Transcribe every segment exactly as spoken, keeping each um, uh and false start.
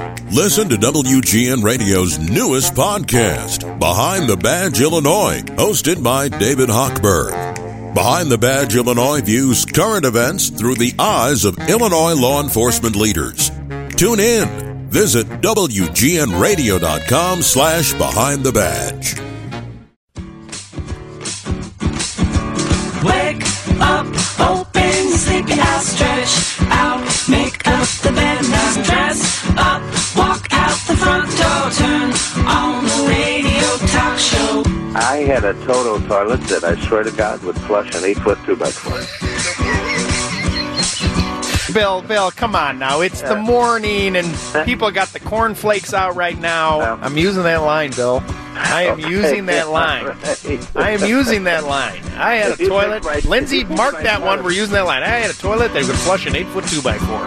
Listen to W G N Radio's newest podcast, Behind the Badge Illinois, hosted by David Hochberg. Behind the Badge Illinois views current events through the eyes of Illinois law enforcement leaders. Tune in. Visit W G N radio dot com slash behind the badge. Wake up, open your sleepy eyes, stretch out, make up the bed, now dress up, walk out the front door, turn on the radio talk show. I had a Toto toilet that I swear to God would flush an eight-foot two-by-four. Bill, Bill, come on now. It's the morning, and people got the cornflakes out right now. Yeah. I'm using that line, Bill. I am Okay. using that line. Right. I am using that line. I had a You toilet. think right- Lindsay, you think mark right that now. one. We're using that line. I had a toilet that could flush an eight-foot two-by-four.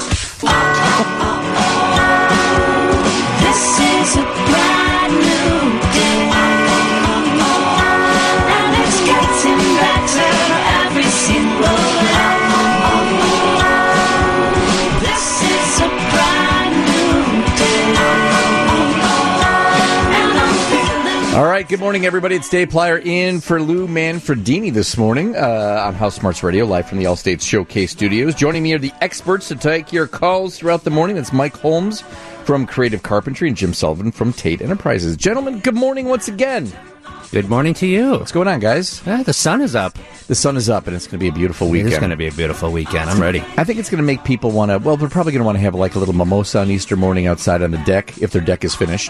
This is a brand new day, and it's getting better every single day. This is a brand new day, and I'm feeling. All right, good morning, everybody. It's Dave Plyer in for Lou Manfredini this morning uh, on House Smarts Radio, live from the Allstate Showcase Studios. Joining me are the experts to take your calls throughout the morning. That's Mike Holmes from Creative Carpentry and Jim Sullivan from Tate Enterprises. Gentlemen, good morning once again. Good morning to you. What's going on, guys? Ah, the sun is up. The sun is up, and it's going to be a beautiful weekend. It's going to be a beautiful weekend. I'm ready. I think it's going to make people want to, well, they're probably going to want to have like a little mimosa on Easter morning outside on the deck, if their deck is finished.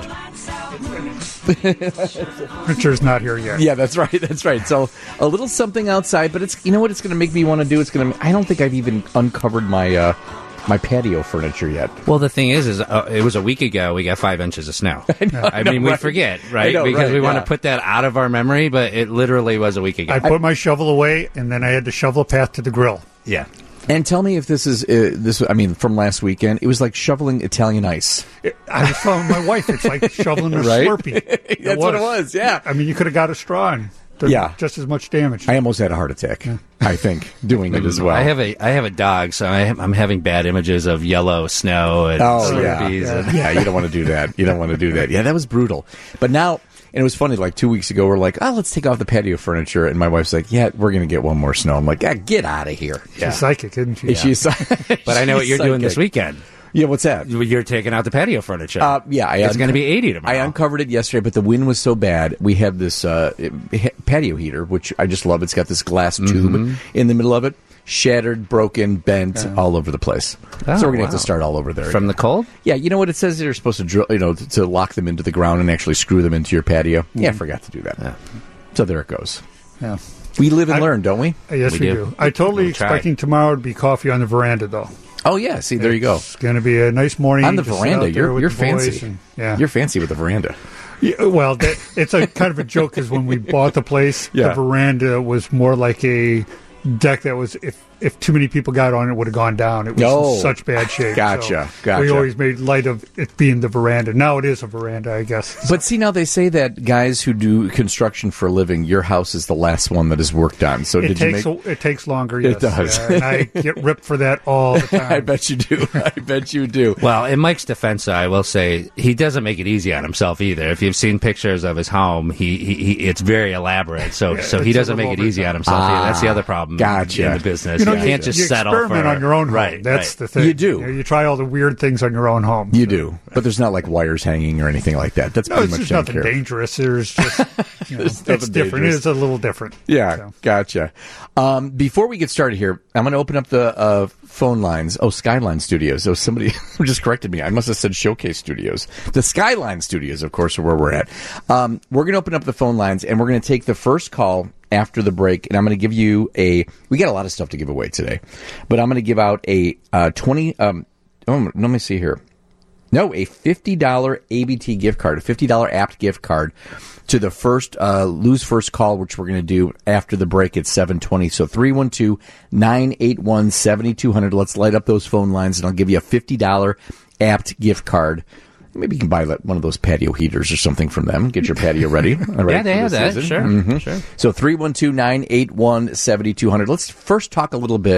Richard's not here yet. Yeah, that's right. That's right. So a little something outside, but it's, you know what it's going to make me want to do? It's going to, I don't think I've even uncovered my, uh, my patio furniture yet. Well, the thing is, is uh, it was a week ago we got five inches of snow. I, know, I mean, know, we right? forget, right? know, because right, we want yeah. to put that out of our memory, but it literally was a week ago. I put my shovel away, and then I had to shovel a path to the grill. yeah. And tell me if this is, uh, this. I mean, from last weekend, it was like shoveling Italian ice. It, I was telling my wife, it's like shoveling a Right? Slurpee. It That's what it was, yeah. I mean, you could have got a straw and done Yeah. just as much damage. I almost had a heart attack, I think, doing it as well. I have a I have a dog, so I am, I'm having bad images of yellow snow and Oh, yeah. Slurpees Yeah. and- yeah, you don't want to do that. You don't want to do that. Yeah, that was brutal. But now, and it was funny, like two weeks ago, we're like, oh, let's take off the patio furniture. And my wife's like, yeah, we're going to get one more snow. I'm like, yeah, get out of here. She's psychic, isn't she? Is she a- But I know what you're doing this Psychic. weekend. Yeah, what's that? You're taking out the patio furniture. Uh, yeah, I it's unco- going to be eighty tomorrow. I uncovered it yesterday, but the wind was so bad. We have this uh, ha- patio heater, which I just love. It's got this glass tube Mm-hmm. in the middle of it, shattered, broken, bent, all over the place. Oh, so we're gonna have wow. to start all over there From the cold? Yeah, you know what it says? They're supposed to drill, you know, to, to lock them into the ground and actually screw them into your patio. Yeah, I forgot to do that. So there it goes. Yeah. We live and I- learn, don't we? Uh, Yes, We we, do. do. I totally We'll try. expecting tomorrow to be coffee on the veranda, though. Oh yeah, see, there you go. It's going to be a nice morning. On the to sit veranda, out there you're with you're the boys fancy. and- yeah. You're fancy with the veranda. Yeah, well, that, it's a kind of a joke because when we bought the place, Yeah. the veranda was more like a deck that was, if if too many people got on it, would have gone down. It was Oh. in such bad shape. Gotcha, So gotcha. We always made light of it being the veranda. Now it is a veranda, I guess. But see, now they say that guys who do construction for a living, your house is the last one that is worked on. So It did takes you make? a, it takes longer. It Yes. does. Yeah, and I get ripped for that all the time. I bet you do. I bet you do. Well, in Mike's defense, I will say he doesn't make it easy on himself either. If you've seen pictures of his home, he, he, he it's very elaborate. So Yeah, so he it's a doesn't little make it easy overdone. on himself either. That's the other problem. Gotcha. In the business, You know, you, you, can't just you settle experiment for on your own home. Right. That's right. the thing. You do. You, know, you try all the weird things on your own home. You So- do, but there's not like wires hanging or anything like that. That's No, pretty it's much just taken nothing care of. dangerous. There's just, you know, There's it's nothing different. dangerous. It is a little different. Yeah, So. gotcha. Um, before we get started here, I'm going to open up the uh, phone lines. Oh, Skyline Studios. Oh, somebody just corrected me. I must have said Showcase Studios. The Skyline Studios, of course, are where we're at. Um, we're going to open up the phone lines, and we're going to take the first call after the break, and I'm going to give you a. We got a lot of stuff to give away today, but I'm going to give out a uh, twenty. Um, oh, let me see here. No, a fifty dollars A B T gift card, a fifty dollars Apt gift card to the first uh, lose first call, which we're going to do after the break at seven twenty. So three one two, nine eight one, seven two zero zero. Let's light up those phone lines, and I'll give you a fifty dollars Apt gift card. Maybe you can buy like, one of those patio heaters or something from them. Get your patio ready. All right, Yeah, they for have the that. season. Sure, Mhm. sure. So three one two, nine eight one, seven two zero zero. Let's first talk a little bit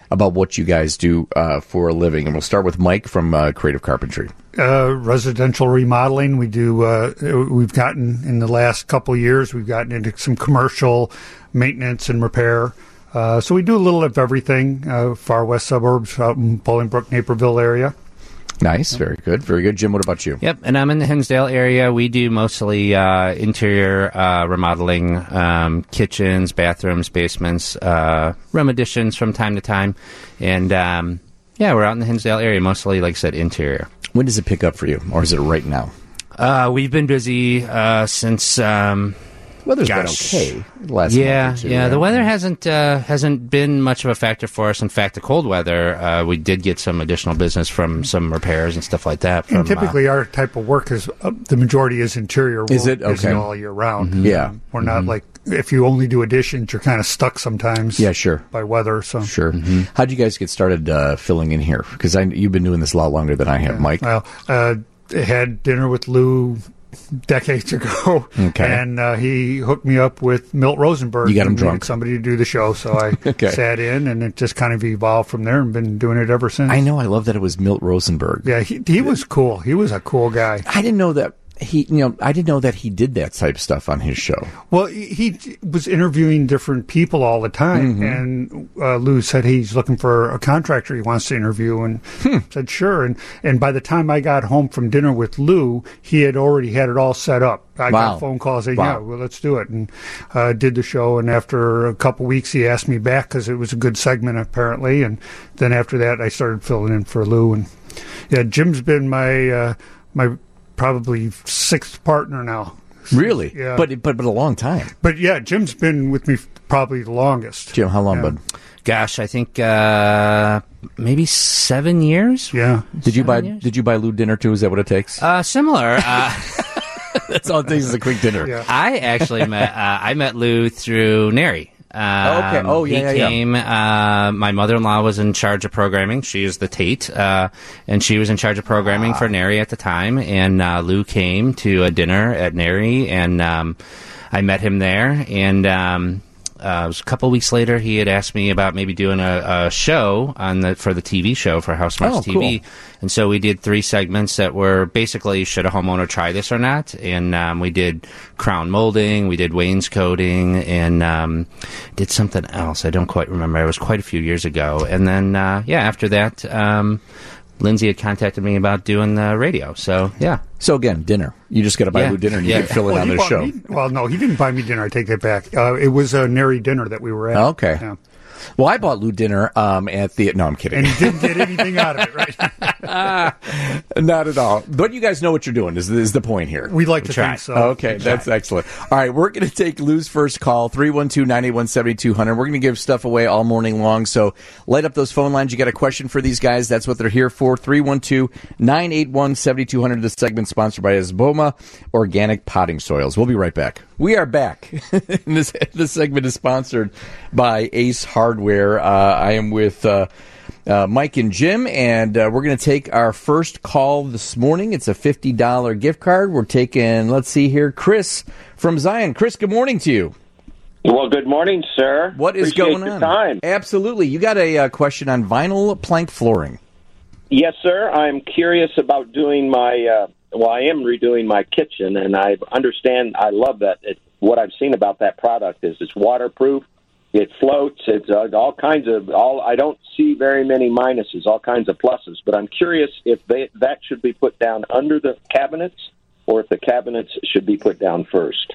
about what you guys do uh, for a living. And we'll start with Mike from uh, Creative Carpentry. Uh, residential remodeling. We do. Uh, we've gotten in the last couple of years. We've gotten into some commercial maintenance and repair. Uh, so we do a little of everything. Uh, far west suburbs, out in Bolingbrook, Naperville area. Nice, very good, very good. Jim, what about you? Yep, and I'm in the Hinsdale area. We do mostly uh, interior uh, remodeling, um, kitchens, bathrooms, basements, uh, room additions from time to time. And, um, yeah, we're out in the Hinsdale area, mostly, like I said, interior. When does it pick up for you, or is it right now? Uh, we've been busy uh, since... Um, Weather's Gosh. been okay the last yeah, month or two, yeah. right? The weather hasn't uh, hasn't been much of a factor for us. In fact, the cold weather, uh, we did get some additional business from some repairs and stuff like that. From, And typically, uh, our type of work is uh, the majority is interior work. Is it? is Okay. all year round. Mm-hmm. Yeah. Um, we're not like if you only do additions, you're kind of stuck sometimes. Yeah, sure. By weather, so Sure. How'd you guys get started uh, filling in here? Because you've been doing this a lot longer than I have, Mike. Well, uh, had dinner with Lou decades ago, Okay. and uh, he hooked me up with Milt Rosenberg. You got him and we drunk. had somebody to do the show, so I Okay. sat in, and it just kind of evolved from there, and been doing it ever since. I know. I love that it was Milt Rosenberg. Yeah, he he was cool. He was a cool guy. I didn't know that he. You know, I didn't know that he did that type of stuff on his show. Well, he, he was interviewing different people all the time, Mm-hmm. and uh, Lou said he's looking for a contractor he wants to interview, and Hmm. said sure. And and by the time I got home from dinner with Lou, he had already had it all set up. I Wow. got a phone call saying, Wow. "Yeah, well, let's do it," and uh, did the show. And after a couple weeks, he asked me back because it was a good segment apparently. And then after that, I started filling in for Lou. And yeah, Jim's been my uh, my probably sixth partner now. Really? Yeah. But but but a long time. But yeah, Jim's been with me probably the longest. Jim, how long, Yeah. bud? gosh, I think uh, maybe seven years. Yeah. Did you buy Seven years? Did you buy Lou dinner too? Is that what it takes? Uh, similar. Uh, That's all it takes is a quick dinner. Yeah. I actually met uh, I met Lou through Neri. Um, Okay. Oh, yeah, He yeah, yeah. came. Uh, my mother-in-law was in charge of programming. She is the Tate, uh, and she was in charge of programming Ah. for Neri at the time. And uh, Lou came to a dinner at Neri, and um, I met him there. And um, uh, it was a couple weeks later, he had asked me about maybe doing a, a show on the for the T V show for House Smarts Oh, T V. cool. And so we did three segments that were basically should a homeowner try this or not. And um, we did crown molding, we did wainscoting, and um, did something else. I don't quite remember. It was quite a few years ago. And then, uh, yeah, after that, um, Lindsay had contacted me about doing the radio. So, yeah. So again, dinner. You just got to buy Yeah. Lou dinner and you Yeah. can fill it Well, on he the bought show. me- well, no, he didn't buy me dinner. I take that back. Uh, it was a Neri dinner that we were at. Okay. Yeah. Well, I bought Lou dinner um, at the. No, I'm kidding. And he didn't get anything out of it, right? Not at all. But you guys know what you're doing. Is is the point here? We like to tried. think so. Okay, that's excellent. All right, we're going to take Lou's first call, three one two, nine eight one, seven two zero zero. We're going to give stuff away all morning long, so light up those phone lines. You got a question for these guys, that's what they're here for. three one two, nine eight one, seven two zero zero. This segment sponsored by Asboma Organic Potting Soils. We'll be right back. We are back. this, this segment is sponsored by Ace Hardware. Uh, I am with... Uh, Uh, Mike and Jim, and uh, we're going to take our first call this morning. It's a fifty dollars gift card. We're taking, let's see here, Chris from Zion. Chris, good morning to you. Well, good morning, sir. What is Appreciate going your on? Time. Absolutely. You got a uh, question on vinyl plank flooring. Yes, sir. I'm curious about doing my, uh, well, I am redoing my kitchen, and I understand, I love that. It, what I've seen about that product is it's waterproof. It floats. It's uh, all kinds of all. I don't see very many minuses. All kinds of pluses. But I'm curious if they, that should be put down under the cabinets, or if the cabinets should be put down first.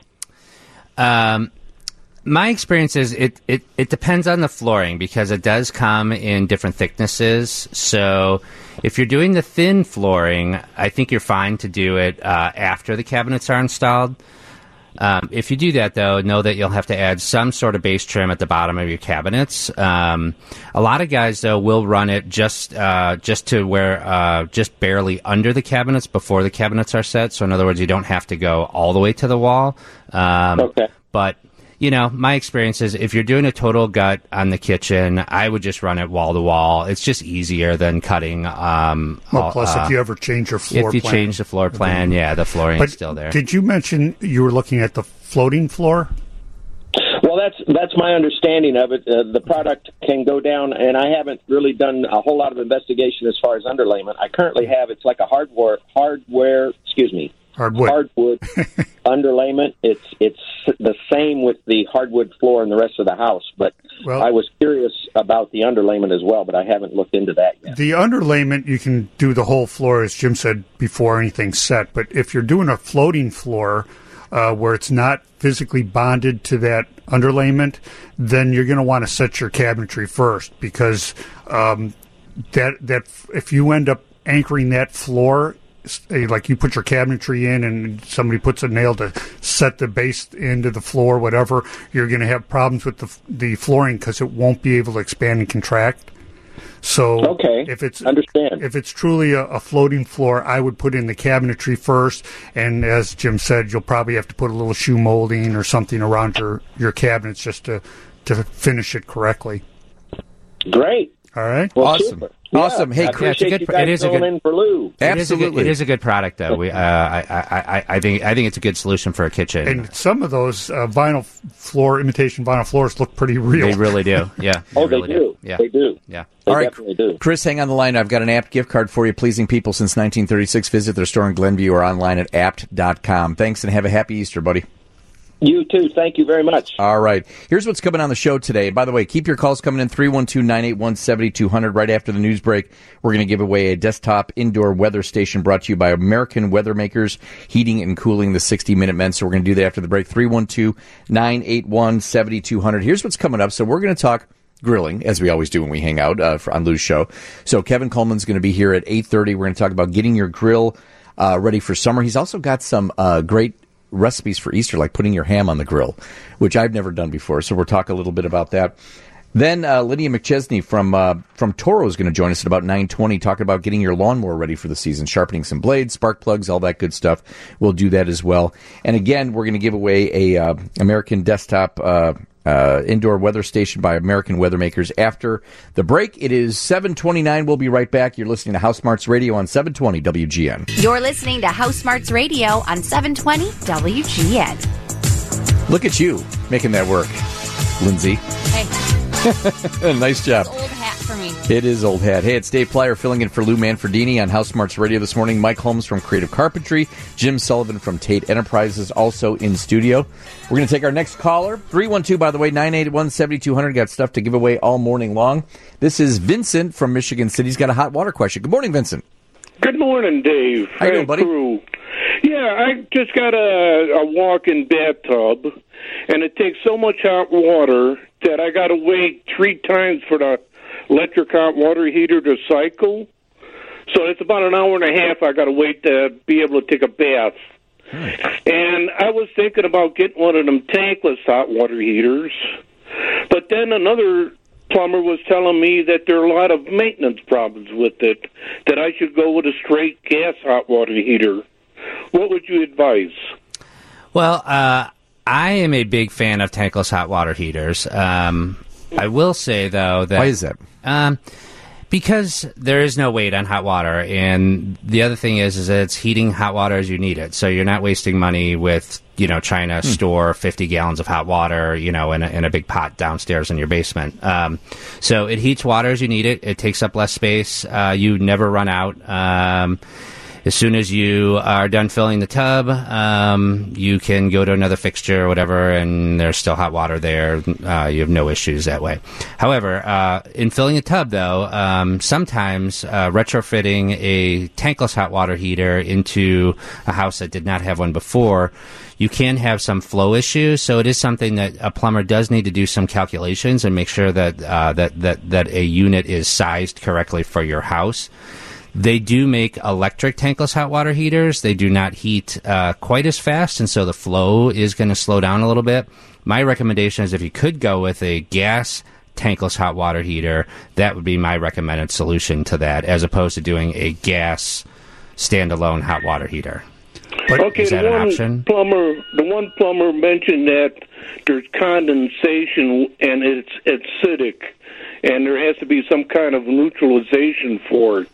Um, my experience is it, it, it depends on the flooring because it does come in different thicknesses. So if you're doing the thin flooring, I think you're fine to do it uh, after the cabinets are installed. Um, if you do that, though, know that you'll have to add some sort of base trim at the bottom of your cabinets. Um, a lot of guys, though, will run it just uh, just to where uh, just barely under the cabinets before the cabinets are set. So, in other words, you don't have to go all the way to the wall. Um, Okay. But you know, my experience is if you're doing a total gut on the kitchen, I would just run it wall to wall. It's just easier than cutting. Um, Well, all- plus, uh, if you ever change your floor if you plan. change the floor plan, yeah, the flooring But is still there. did you mention you were looking at the floating floor? Well, that's that's my understanding of it. Uh, the product can go down, and I haven't really done a whole lot of investigation as far as underlayment. I currently have it's like a hardware hardware. Excuse me. Hardwood. Hardwood underlayment. It's it's the same with the hardwood floor and the rest of the house. But well, I was curious about the underlayment as well, but I haven't looked into that yet. The underlayment, you can do the whole floor, as Jim said, before anything's set. But if you're doing a floating floor uh, where it's not physically bonded to that underlayment, then you're going to want to set your cabinetry first, because um, that that if you end up anchoring that floor, like you put your cabinetry in and somebody puts a nail to set the base into the floor, whatever, you're going to have problems with the the flooring because it won't be able to expand and contract. So okay, if it's understand if it's truly a, a floating floor, I would put in the cabinetry first, and as Jim said, you'll probably have to put a little shoe molding or something around your, your cabinets just to to finish it correctly. Great. All right. Well, awesome. Super. Awesome. Yeah, Hey, I Chris, appreciate it's a good you pr- guys it is a filling good- in for Lou. It is a absolutely. good, it is a good product, though. We, uh, I, I, I, I think, I think it's a good solution for a kitchen. And some of those uh, vinyl floor, imitation vinyl floors look pretty real. They really do. Yeah. Oh, really they do. Yeah. They do. Yeah. They All right, definitely do. Chris, hang on the line. I've got an Apt gift card for you. Pleasing people since nineteen thirty-six. Visit their store in Glenview or online at apt dot com. Thanks, and have a happy Easter, buddy. You too. Thank you very much. All right. Here's what's coming on the show today. By the way, keep your calls coming in, three one two, nine eight one, seven two zero zero. Right after the news break, we're going to give away a desktop indoor weather station brought to you by American Weather Makers, heating and cooling the sixty minute men. So we're going to do that after the break, three one two, nine eight one, seven two zero zero. Here's what's coming up. So we're going to talk grilling, as we always do when we hang out uh, for, on Lou's show. So Kevin Coleman's going to be here at eight thirty. We're going to talk about getting your grill uh, ready for summer. He's also got some uh, great recipes for Easter, like putting your ham on the grill, which I've never done before. So we'll talk a little bit about that. Then uh, Lydia McChesney from uh, from Toro is going to join us at about nine twenty, talking about getting your lawnmower ready for the season, sharpening some blades, spark plugs, all that good stuff. We'll do that as well. And again, we're going to give away a uh, American Desktop uh, uh, indoor weather station by American Weather Makers after the break. It is seven twenty-nine. We'll be right back. You're listening to House Smarts Radio on seven twenty W G N. You're listening to House Smarts Radio on seven twenty W G N. Look at you making that work, Lindsay. Hey, Nice job. it's old hat for me. It is old hat. Hey, it's Dave Plyer filling in for Lou Manfredini on House Smarts Radio this morning. Mike Holmes from Creative Carpentry. Jim Sullivan from Tate Enterprises also in studio. We're going to take our next caller. three one two, by the way, nine eight one, seven two zero zero. Got stuff to give away all morning long. This is Vincent from Michigan City. He's got a hot water question. Good morning, Vincent. Good morning, Dave. How you doing, buddy? Crew. Yeah, I just got a, a walk-in bathtub, and it takes so much hot water that I got to wait three times for the electric hot water heater to cycle. So it's about an hour and a half I got to wait to be able to take a bath. Hmm. And I was thinking about getting one of them tankless hot water heaters, but then another plumber was telling me that there are a lot of maintenance problems with it, that I should go with a straight gas hot water heater. What would you advise? Well, uh, I am a big fan of tankless hot water heaters. Um, I will say, though, that... Why is that? Um, because there is no weight on hot water, and the other thing is, is that it's heating hot water as you need it. So you're not wasting money with, you know, trying to hmm. store fifty gallons of hot water, you know, in a, in a big pot downstairs in your basement. Um, so it heats water as you need it. It takes up less space. Uh, you never run out. Um, As soon as you are done filling the tub, um, you can go to another fixture or whatever, and there's still hot water there. Uh, you have no issues that way. However, uh, in filling a tub, though, um, sometimes uh, retrofitting a tankless hot water heater into a house that did not have one before, you can have some flow issues. So it is something that a plumber does need to do some calculations and make sure that uh, that, that, that a unit is sized correctly for your house. They do make electric tankless hot water heaters. They do not heat uh, quite as fast, and so the flow is going to slow down a little bit. My recommendation is if you could go with a gas tankless hot water heater, that would be my recommended solution to that, as opposed to doing a gas standalone hot water heater. But okay, is that the an one option? plumber, the one plumber mentioned that there's condensation and it's acidic, and there has to be some kind of neutralization for it.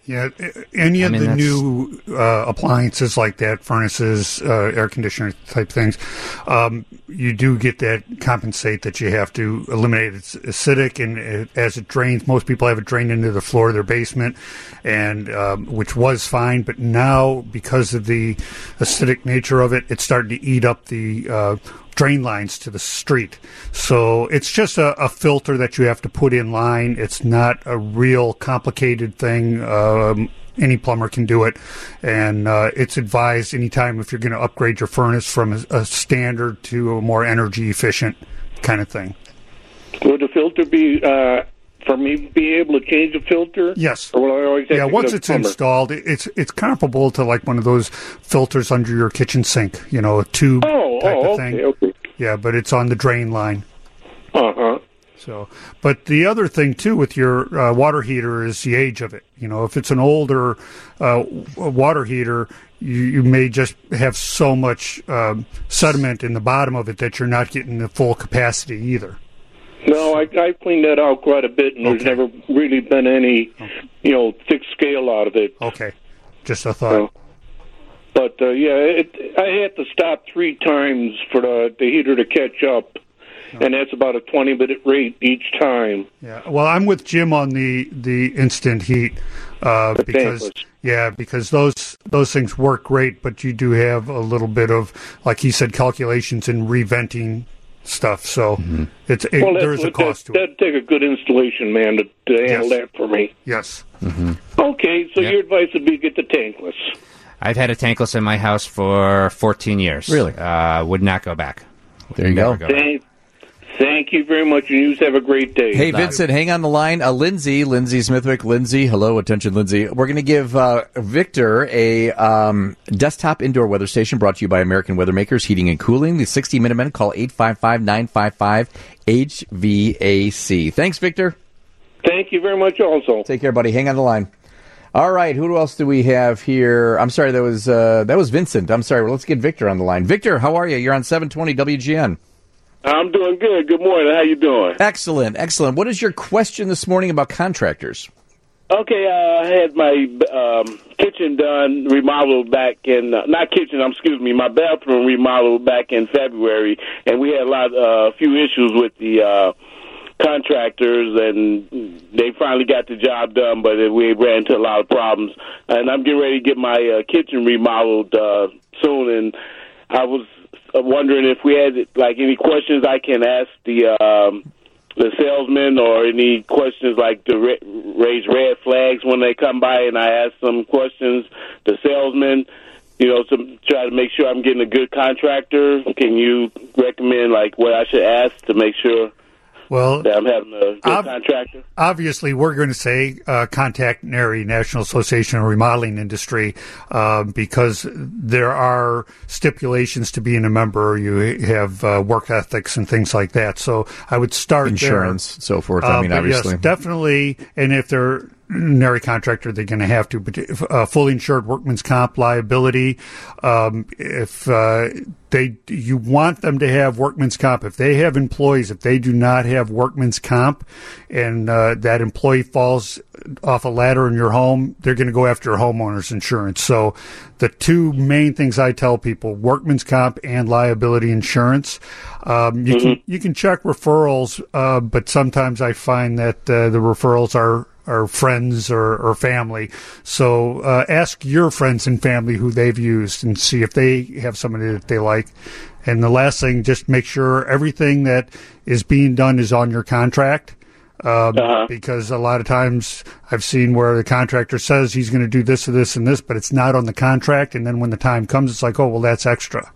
Yeah, any of I mean, the that's- new uh, appliances like that, furnaces, uh, air conditioner type things, um, you do get that compensate that you have to eliminate. It's acidic, and it, as it drains, most people have it drained into the floor of their basement, and um, which was fine, but now because of the acidic nature of it, it's starting to eat up the uh, drain lines to the street. So it's just a, a filter that you have to put in line. It's not a real complicated thing. Um, any plumber can do it. And uh, it's advised anytime if you're going to upgrade your furnace from a, a standard to a more energy efficient kind of thing. Would the filter be, uh, for me, be able to change the filter? Yes. Or will I always have Yeah, to once get a it's plumber? installed, it's it's comparable to like one of those filters under your kitchen sink, you know, a tube Oh, type oh, of thing. okay, okay. Yeah, but it's on the drain line. Uh-huh. So, but the other thing too with your uh, water heater is the age of it. You know, if it's an older uh, water heater, you, you may just have so much um, sediment in the bottom of it that you're not getting the full capacity either. No, I, I cleaned that out quite a bit, and there's Okay. never really been any, you know, thick scale out of it. Okay, just a thought. So, but, uh, yeah, it, I had to stop three times for the, the heater to catch up, and that's about a twenty-minute rate each time. Yeah, well, I'm with Jim on the the instant heat uh, The because tankless. yeah, because those those things work great, but you do have a little bit of, like he said, calculations and reventing stuff. So it's it, Well, that's, there is a cost that, to it. that'd take a good installation man to, to handle Yes. that for me. Yes. Okay, so Yep. your advice would be get the tankless. I've had a tankless in my house for fourteen years. Really? Uh, would not go back. There you Never go. back. Thank, thank you very much, and you have a great day. Hey, Vincent, hang on the line. Uh, Lindsay, Lindsay Smithwick. Lindsay, hello, attention, Lindsay. We're going to give uh, Victor a um, desktop indoor weather station brought to you by American Weather Makers Heating and Cooling. The sixty minute men call eight five five, nine five five, H V A C. Thanks, Victor. Thank you very much also. Take care, buddy. Hang on the line. All right, who else do we have here? I'm sorry, that was uh, that was Vincent. I'm sorry. Well, let's get Victor on the line. Victor, how are you? You're on seven twenty W G N. I'm doing good. Good morning. How you doing? Excellent, excellent. What is your question this morning about contractors? Okay, uh, I had my um, kitchen done, remodeled back in, uh, not kitchen, um, excuse me, my bathroom remodeled back in February, and we had a lot, a uh, few issues with the uh, contractors, and they finally got the job done, but we ran into a lot of problems. And I'm getting ready to get my uh, kitchen remodeled uh, soon, and I was wondering if we had like any questions I can ask the um, the salesman, or any questions like to ra- raise red flags when they come by, and I ask some questions. The salesman, you know, to try to make sure I'm getting a good contractor. Can you recommend like what I should ask to make sure Well, that I'm having a good ob- contractor? Obviously, we're going to say uh, contact N A R I, National Association of Remodeling Industry, uh, because there are stipulations to being a member. You have uh, work ethics and things like that. So I would start Insurance, there. so forth. Uh, I mean, but obviously. yes, definitely. And if they're N A R I contractor, they're going to have to. But if, uh, fully insured workman's comp liability. Um, if uh, they, you want them to have workman's comp. If they have employees, if they do not have workman's comp, and uh, that employee falls off a ladder in your home, they're going to go after your homeowner's insurance. So the two main things I tell people: workman's comp and liability insurance. Um, you Mm-hmm. can you can check referrals, uh, but sometimes I find that uh, the referrals are are friends or, or family. So uh, ask your friends and family who they've used and see if they have somebody that they like. And the last thing, just make sure everything that is being done is on your contract. Um, Uh-huh. Because a lot of times I've seen where the contractor says he's going to do this or this and this, but it's not on the contract. And then when the time comes, it's like, oh, well, that's extra.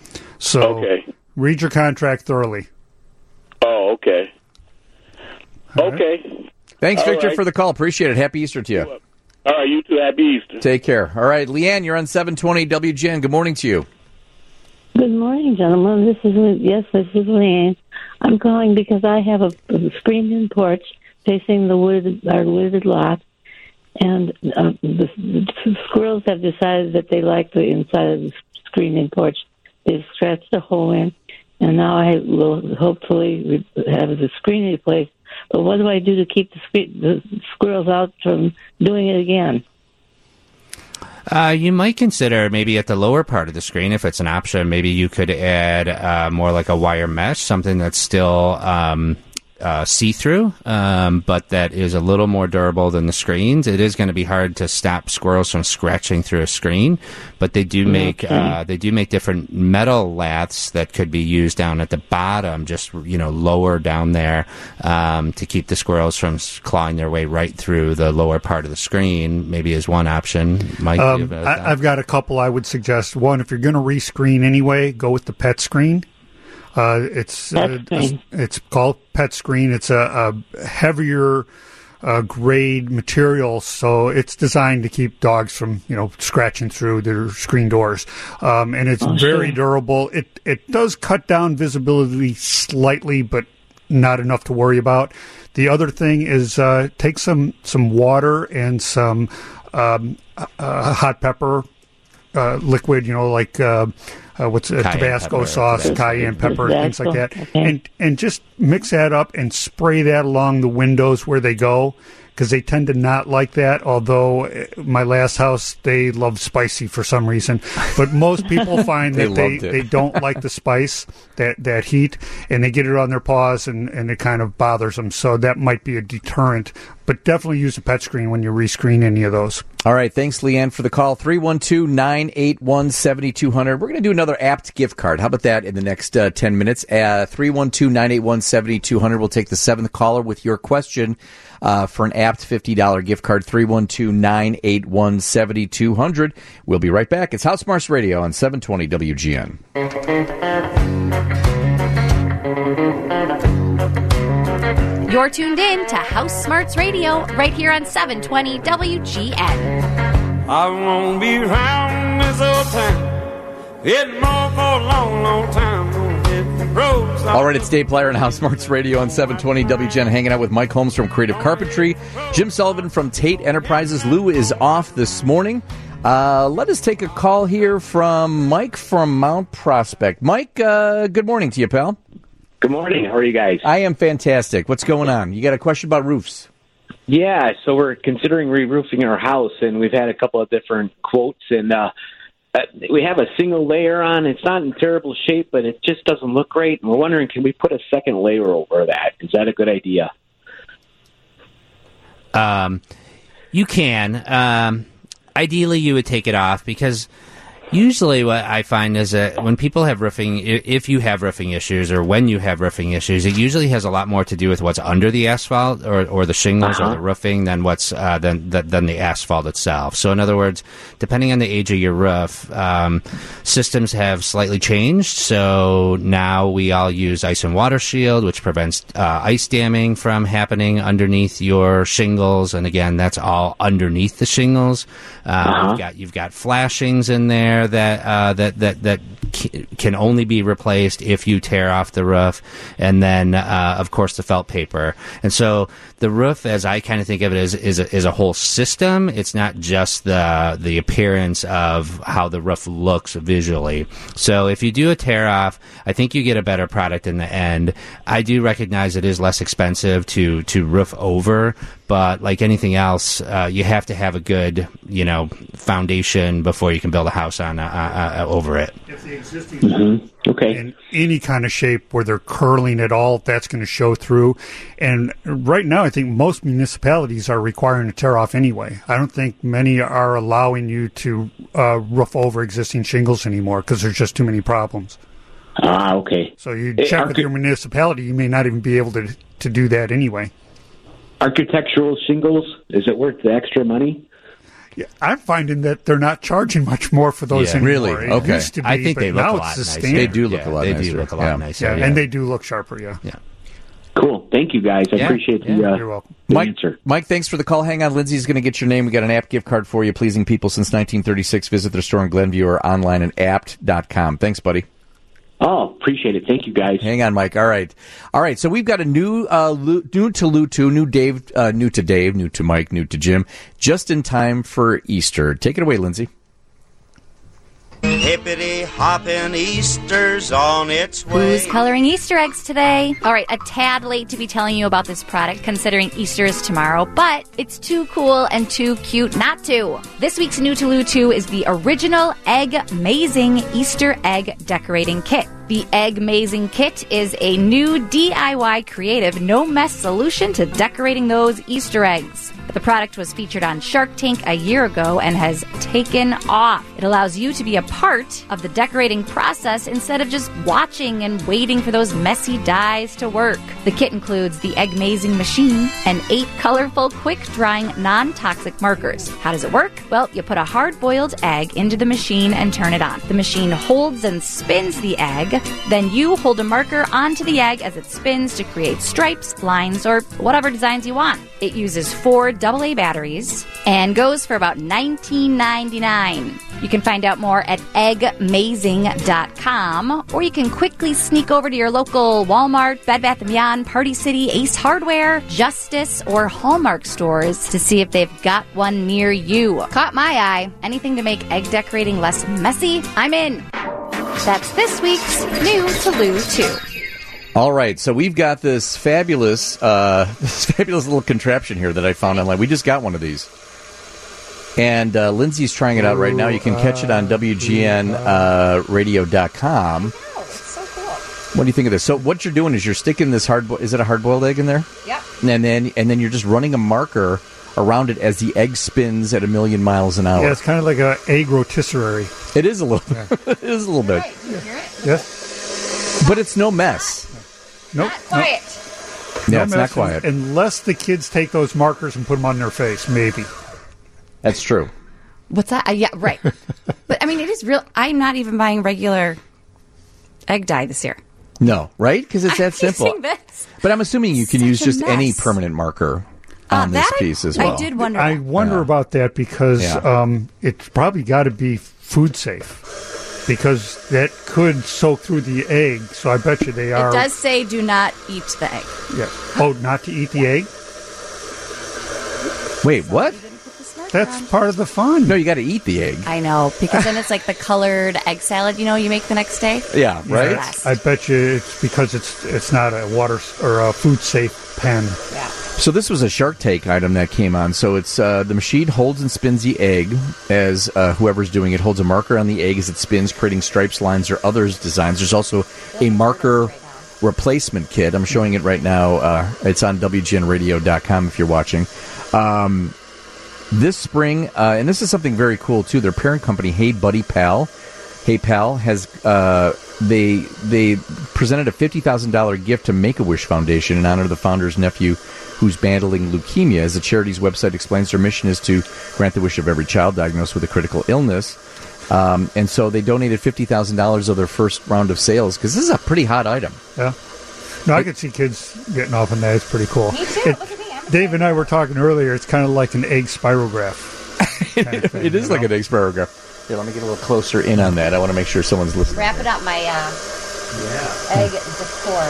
So Okay. read your contract thoroughly. Oh, okay. All right. Okay. Thanks, All Victor, right. for the call. Appreciate it. Happy Easter to you. All right, you too. Happy Easter. Take care. All right, Leanne, you're on seven twenty W G N. Good morning to you. Good morning, gentlemen. This is yes, this is Leanne. I'm calling because I have a, a screened-in porch facing the wooded, our wooded lot, and uh, the, the squirrels have decided that they like the inside of the screened-in porch. They've scratched a hole in, and now I will hopefully re- have the screen replaced. But what do I do to keep the, screen, the squirrels out from doing it again? Uh, you might consider maybe at the lower part of the screen, if it's an option, maybe you could add uh, more like a wire mesh, something that's still um, uh, see-through, um, but that is a little more durable than the screens. It is going to be hard to stop squirrels from scratching through a screen, but they do make Okay. uh, they do make different metal laths that could be used down at the bottom, just you know lower down there, um, to keep the squirrels from s- clawing their way right through the lower part of the screen. Maybe is one option. Mike, do you Um, have a- I, I've got a couple I would suggest. One, if you're going to rescreen anyway, go with the pet screen. Uh, it's uh, Pet screen. it's called pet screen. It's a, a heavier uh, grade material, so it's designed to keep dogs from you know scratching through their screen doors. Um, and it's Oh, very sure. durable. It it does cut down visibility slightly, but not enough to worry about. The other thing is uh, take some some water and some um, uh, hot pepper uh, liquid, you know, like uh, uh, what's uh, Cayenne Tabasco pepper. sauce, Tabasco. cayenne pepper, things like that, Tabasco, okay. and and just mix that up and spray that along the windows where they go, because they tend to not like that. Although uh, my last house, they love spicy for some reason, but most people find They that they, loved it. they don't like the spice, that that heat, and they get it on their paws, and, and it kind of bothers them. So that might be a deterrent. But definitely use a pet screen when you rescreen any of those. All right, thanks, Leanne, for the call. three one two, nine eight one, seven two zero zero. We're going to do another Apt gift card. How about that in the next uh, ten minutes? Uh, three one two, nine eight one, seven two zero zero. We'll take the seventh caller with your question uh, for an Apt fifty dollars gift card. three one two, nine eight one, seven two zero zero. We'll be right back. It's House Smarts Radio on seven twenty W G N. You're tuned in to House Smarts Radio right here on seven twenty W G N. I won't be round this old town. It more for a long, long time. Gonna hit the roads. All right, it's Dave Plyer and House Smarts Radio on seven twenty W G N, hanging out with Mike Holmes from Creative Carpentry, Jim Sullivan from Tate Enterprises. Lou is off this morning. Uh, let us take a call here from Mike from Mount Prospect. Mike, uh, good morning to you, pal. Good morning. How are you guys? I am fantastic. What's going on? You got a question about roofs? Yeah, so we're considering re-roofing our house, and we've had a couple of different quotes, and uh, uh, we have a single layer on. It's not in terrible shape, but it just doesn't look great, and we're wondering, can we put a second layer over that? Is that a good idea? Um, you can. Um, ideally, you would take it off because usually what I find is that when people have roofing, i- if you have roofing issues or when you have roofing issues, it usually has a lot more to do with what's under the asphalt or, or the shingles Uh-huh. or the roofing than what's uh, than, than than the asphalt itself. So in other words, depending on the age of your roof, um, systems have slightly changed. So now we all use ice and water shield, which prevents uh, ice damming from happening underneath your shingles. And again, that's all underneath the shingles. Uh, Uh-huh. You've got you've got flashings in there that uh, that that that c- can only be replaced if you tear off the roof, and then uh, of course the felt paper. And so the roof, as I kind of think of it, is is a, is a whole system. It's not just the the appearance of how the roof looks visually. So if you do a tear off, I think you get a better product in the end. I do recognize it is less expensive to to roof over, but like anything else, uh, you have to have a good, you know, foundation before you can build a house on uh, uh, uh, over it. If the existing Mm-hmm. Okay. in any kind of shape where they're curling at all, that's going to show through. And right now, I think most municipalities are requiring a tear off anyway. I don't think many are allowing you to uh, roof over existing shingles anymore because there's just too many problems. Ah, okay. So you Eh, check archi- with your municipality, you may not even be able to to do that anyway. Architectural shingles, is it worth the extra money? Yeah, I'm finding that they're not charging much more for those Yeah. anymore. Really? It Okay. used to be, I think but they look now a it's lot the nicer. standard. They do look Yeah, a lot they nicer. do look a lot Yeah. nicer. Yeah, yeah. and they do look sharper. Yeah. Yeah. Cool. Thank you, guys. I Yeah, appreciate the, yeah. uh, You're welcome. the Mike, answer. Mike, thanks for the call. Hang on. Lindsay's going to get your name. We got an Apt gift card for you. Pleasing people since nineteen thirty-six. Visit their store in Glenview or online at apt dot com. Thanks, buddy. Oh, appreciate it. Thank you, guys. Hang on, Mike. All right. All right. So we've got a new, uh, Lou, new to Lou two, new Dave, uh, new to Dave, new to Mike, new to Jim, just in time for Easter. Take it away, Lindsay. Hippity hoppin' Easter's on its way. Who's coloring Easter eggs today? All right, a tad late to be telling you about this product considering Easter is tomorrow, but it's too cool and too cute not to. This week's New to Lou two is the original Egg-mazing Easter egg decorating kit. The Egg-mazing kit is a new D I Y creative, no-mess solution to decorating those Easter eggs. The product was featured on Shark Tank a year ago and has taken off. It allows you to be a part of the decorating process instead of just watching and waiting for those messy dies to work. The kit includes the Egg-mazing machine and eight colorful, quick-drying, non-toxic markers. How does it work? Well, you put a hard-boiled egg into the machine and turn it on. The machine holds and spins the egg. Then you hold a marker onto the egg as it spins to create stripes, lines, or whatever designs you want. It uses four double A batteries and goes for about nineteen ninety-nine. You can find out more at egg mazing dot com, or you can quickly sneak over to your local Walmart, Bed Bath and Beyond, Party City, Ace Hardware, Justice, or Hallmark stores to see if they've got one near you. Caught my eye. Anything to make egg decorating less messy? I'm in. That's this week's New to Lou two. All right, so we've got this fabulous, uh, this fabulous little contraption here that I found online. We just got one of these, and uh, Lindsay's trying it out right now. You can catch it on W G N radio dot com. Oh, it's so cool. What do you think of this? So what you're doing is you're sticking this hard. Is it a hard-boiled egg in there? Yep. And then and then you're just running a marker around it as the egg spins at a million miles an hour. Yeah, it's kind of like a egg rotisserie. It is a little. Yeah. It is a little bit. Right. You hear it? Yes. But it's no mess. Nope. Not quiet. Nope. Yeah, no it's not quiet. Unless the kids take those markers and put them on their face, maybe. That's true. What's that? Uh, yeah, right. But, I mean, it is real. I'm not even buying regular egg dye this year. No, right? Because it's that I'm simple. using this. But I'm assuming you can Such use a just mess. any permanent marker on Uh, this that I- piece as I well. did wonder I that. wonder Yeah. about that because Yeah. um, it's probably got to be food safe. Because that could soak through the egg, so I bet you they are. It does say do not eat the egg. Yeah. Oh, not to eat the egg? Wait, what? That's part of the fun. No, you got to eat the egg. I know, because then it's like the colored egg salad, you know, you make the next day. Yeah, right? Yes. I bet you it's because it's it's not a water s- or a food safe pen. Yeah. So this was a Shark Tank item that came on. So it's uh, the machine holds and spins the egg as uh, whoever's doing it holds a marker on the egg as it spins, creating stripes, lines, or other designs. There's also a marker replacement kit. I'm showing it right now. Uh, it's on W G N radio dot com if you're watching. Um, this spring, uh, and this is something very cool too. Their parent company, Hey Buddy Pal, Hey Pal has uh, they they presented a fifty thousand dollars gift to Make-A-Wish Foundation in honor of the founder's nephew, who's battling leukemia. As the charity's website explains, their mission is to grant the wish of every child diagnosed with a critical illness. Um, and so they donated fifty thousand dollars of their first round of sales because this is a pretty hot item. Yeah. No, I could see kids getting off on that. It's pretty cool. Me too. It- Look at me. I'm Dave and I were talking earlier. It's kind of like an egg spirograph. kind of thing, It is you like know? an egg spirograph. Here, let me get a little closer in on that. I want to make sure someone's listening. wrapping up my uh, egg decor.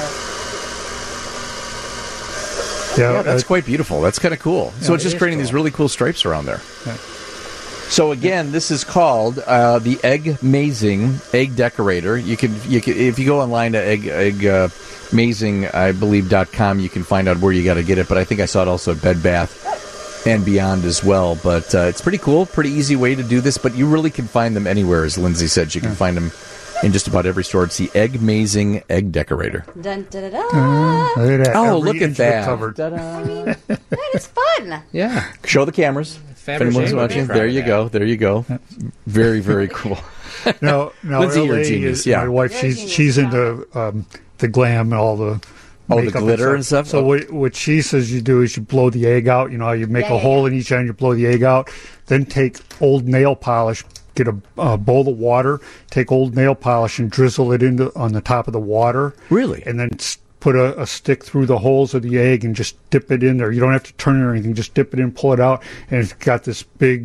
Yeah, Yeah, that's uh, quite beautiful. That's kind of cool. so Yeah, it's it just is creating cool. these really cool stripes around there. Yeah. So again, this is called uh, the Egg-mazing Egg Decorator. You can, you can, if you go online to egg, egg uh, mazing, I believe dot com, you can find out where you got to get it. But I think I saw it also at Bed Bath and Beyond as well. But uh, it's pretty cool, pretty easy way to do this. But you really can find them anywhere, as Lindsay said. You can find them in just about every store. It's the Egg-mazing Egg Decorator. Dun, da, da, da. Uh, look at that. Oh, Every look at inch of it that. covered. I mean, that is fun. Yeah. Show the cameras. If Fabergé anyone's would be watching, proud there of you that. go. There you go. Very, very cool. No, no, Lindsay, L A you're a genius, is- yeah. My wife, You're a she's genius, she's yeah. into um, the glam and all the Oh, the makeup glitter and stuff? So Oh. what, what she says you do is you blow the egg out. You know, you make Yeah, a yeah, hole yeah. in each end, you blow the egg out. Then take old nail polish, get a uh, bowl of water, take old nail polish and drizzle it into on the top of the water. Really? And then s- put a, a stick through the holes of the egg and just dip it in there. You don't have to turn it or anything. Just dip it in, pull it out, and it's got this big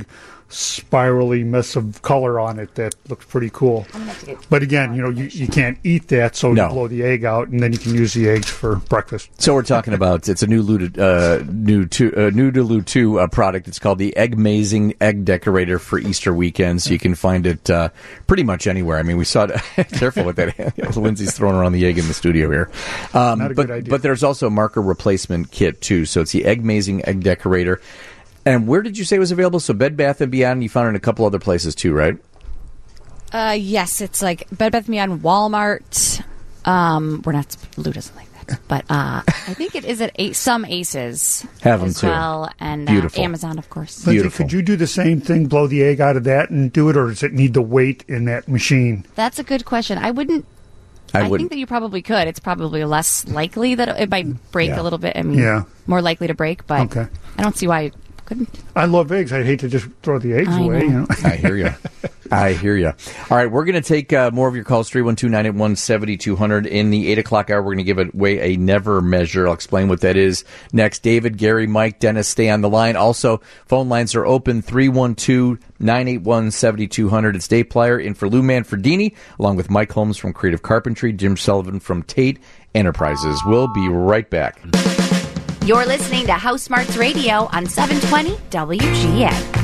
spirally mess of color on it that looks pretty cool. But again, you know, you, you can't eat that, so No. you blow the egg out, and then you can use the eggs for breakfast. So we're talking about it's a new Luda, uh, new to uh, new to Lu two uh, product. It's called the Eggmazing Egg Decorator for Easter weekends. You can find it uh, pretty much anywhere. I mean, we saw it. Careful with that. Lindsay's throwing around the egg in the studio here. Um, Not a but good idea. but there's also a marker replacement kit too. So it's the Eggmazing Egg Decorator. And where did you say it was available? So Bed Bath and Beyond. You found it in a couple other places too, right? Uh, yes, it's like Bed Bath and Beyond, Walmart. Um, we're not Lou doesn't like that, but uh, I think it is at a- some Aces Have 'em as too. well, and uh, Beautiful. Amazon, of course. Lindsay, could you do the same thing, blow the egg out of that and do it, or does it need the weight in that machine? That's a good question. I wouldn't. I I, think wouldn't. that you probably could. It's probably less likely that it might break Yeah. a little bit. I mean, Yeah. more likely to break, but Okay. I don't see why it couldn't. I love eggs. I'd hate to just throw the eggs I away. know. You know? I hear you. I hear you. All right, we're going to take uh, more of your calls, three one two, nine eight one, seven two zero zero. In the eight o'clock hour, we're going to give away a Never Measure. I'll explain what that is next. David, Gary, Mike, Dennis, stay on the line. Also, phone lines are open, three one two, nine eight one, seven two zero zero. It's Dave Plyer in for Lou Manfredini, along with Mike Holmes from Creative Carpentry, Jim Sullivan from Tate Enterprises. We'll be right back. You're listening to House Smarts Radio on seven twenty W G N.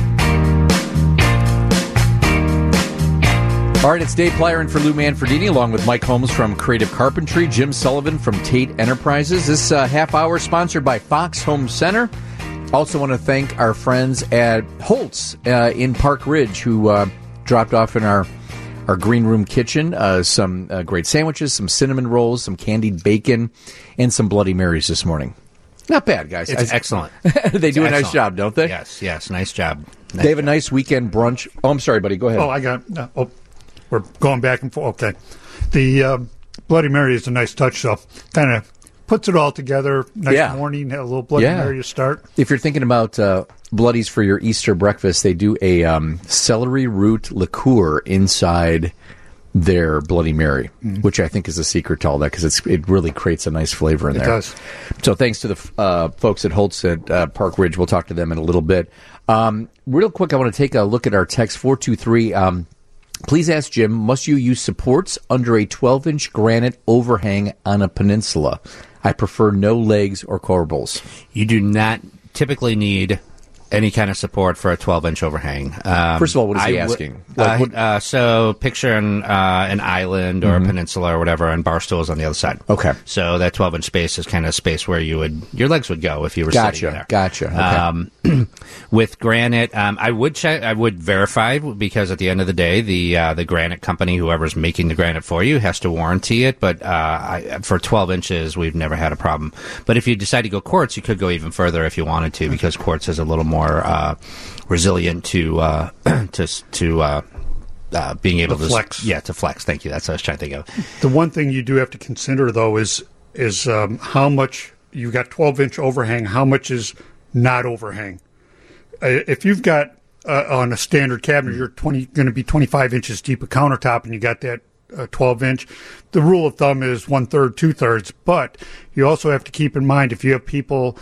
All right, it's Dave Plyer in for Lou Manfredini, along with Mike Holmes from Creative Carpentry, Jim Sullivan from Tate Enterprises. This uh, half hour sponsored by Fox Home Center. Also want to thank our friends at Holtz uh, in Park Ridge who uh, dropped off in our our green room kitchen uh, some uh, great sandwiches, some cinnamon rolls, some candied bacon, and some Bloody Marys this morning. Not bad, guys. It's I- excellent. they do It's a nice excellent. job, don't they? Yes, yes, nice job. They have a nice weekend brunch. Oh, I'm sorry, buddy. Go ahead. Oh, I got. Uh, oh, we're going back and forth. Okay, the uh, Bloody Mary is a nice touch, though. Kind of puts it all together. Nice Yeah. morning, a little Bloody Yeah. Mary to start. If you're thinking about uh, Bloodies for your Easter breakfast, they do a um, celery root liqueur inside their Bloody Mary, Mm-hmm. which I think is the secret to all that because it really creates a nice flavor in It there. does. So thanks to the uh, folks at Holtz at uh, Park Ridge. We'll talk to them in a little bit. Um, real quick, I want to take a look at our text four two three. Um, please ask Jim, must you use supports under a twelve-inch granite overhang on a peninsula? I prefer no legs or corbels. You do not typically need any kind of support for a twelve-inch overhang. Um, First of all, what is he I would- asking? uh, Like, what- uh, so picture an, uh, an island or Mhm. a peninsula or whatever, and bar stools on the other side. Okay. So that twelve-inch space is kind of space where you would your legs would go if you were Gotcha, sitting there. gotcha, okay. Um, with granite, um, I would check. I would verify because at the end of the day, the uh, the granite company, whoever's making the granite for you, has to warranty it. But uh, I, for twelve inches, we've never had a problem. But if you decide to go quartz, you could go even further if you wanted to, because quartz is a little more uh, resilient to uh, to to. Uh, uh, being able The to flex. yeah, to flex. Thank you. That's what I was trying to think of. The one thing you do have to consider, though, is is um, how much you got twelve-inch overhang. How much is not overhang? Uh, if you've got uh, on a standard cabinet, you're twenty going to be twenty-five inches deep a countertop, and you got that uh, twelve-inch. The rule of thumb is one third, two thirds. But you also have to keep in mind if you have people,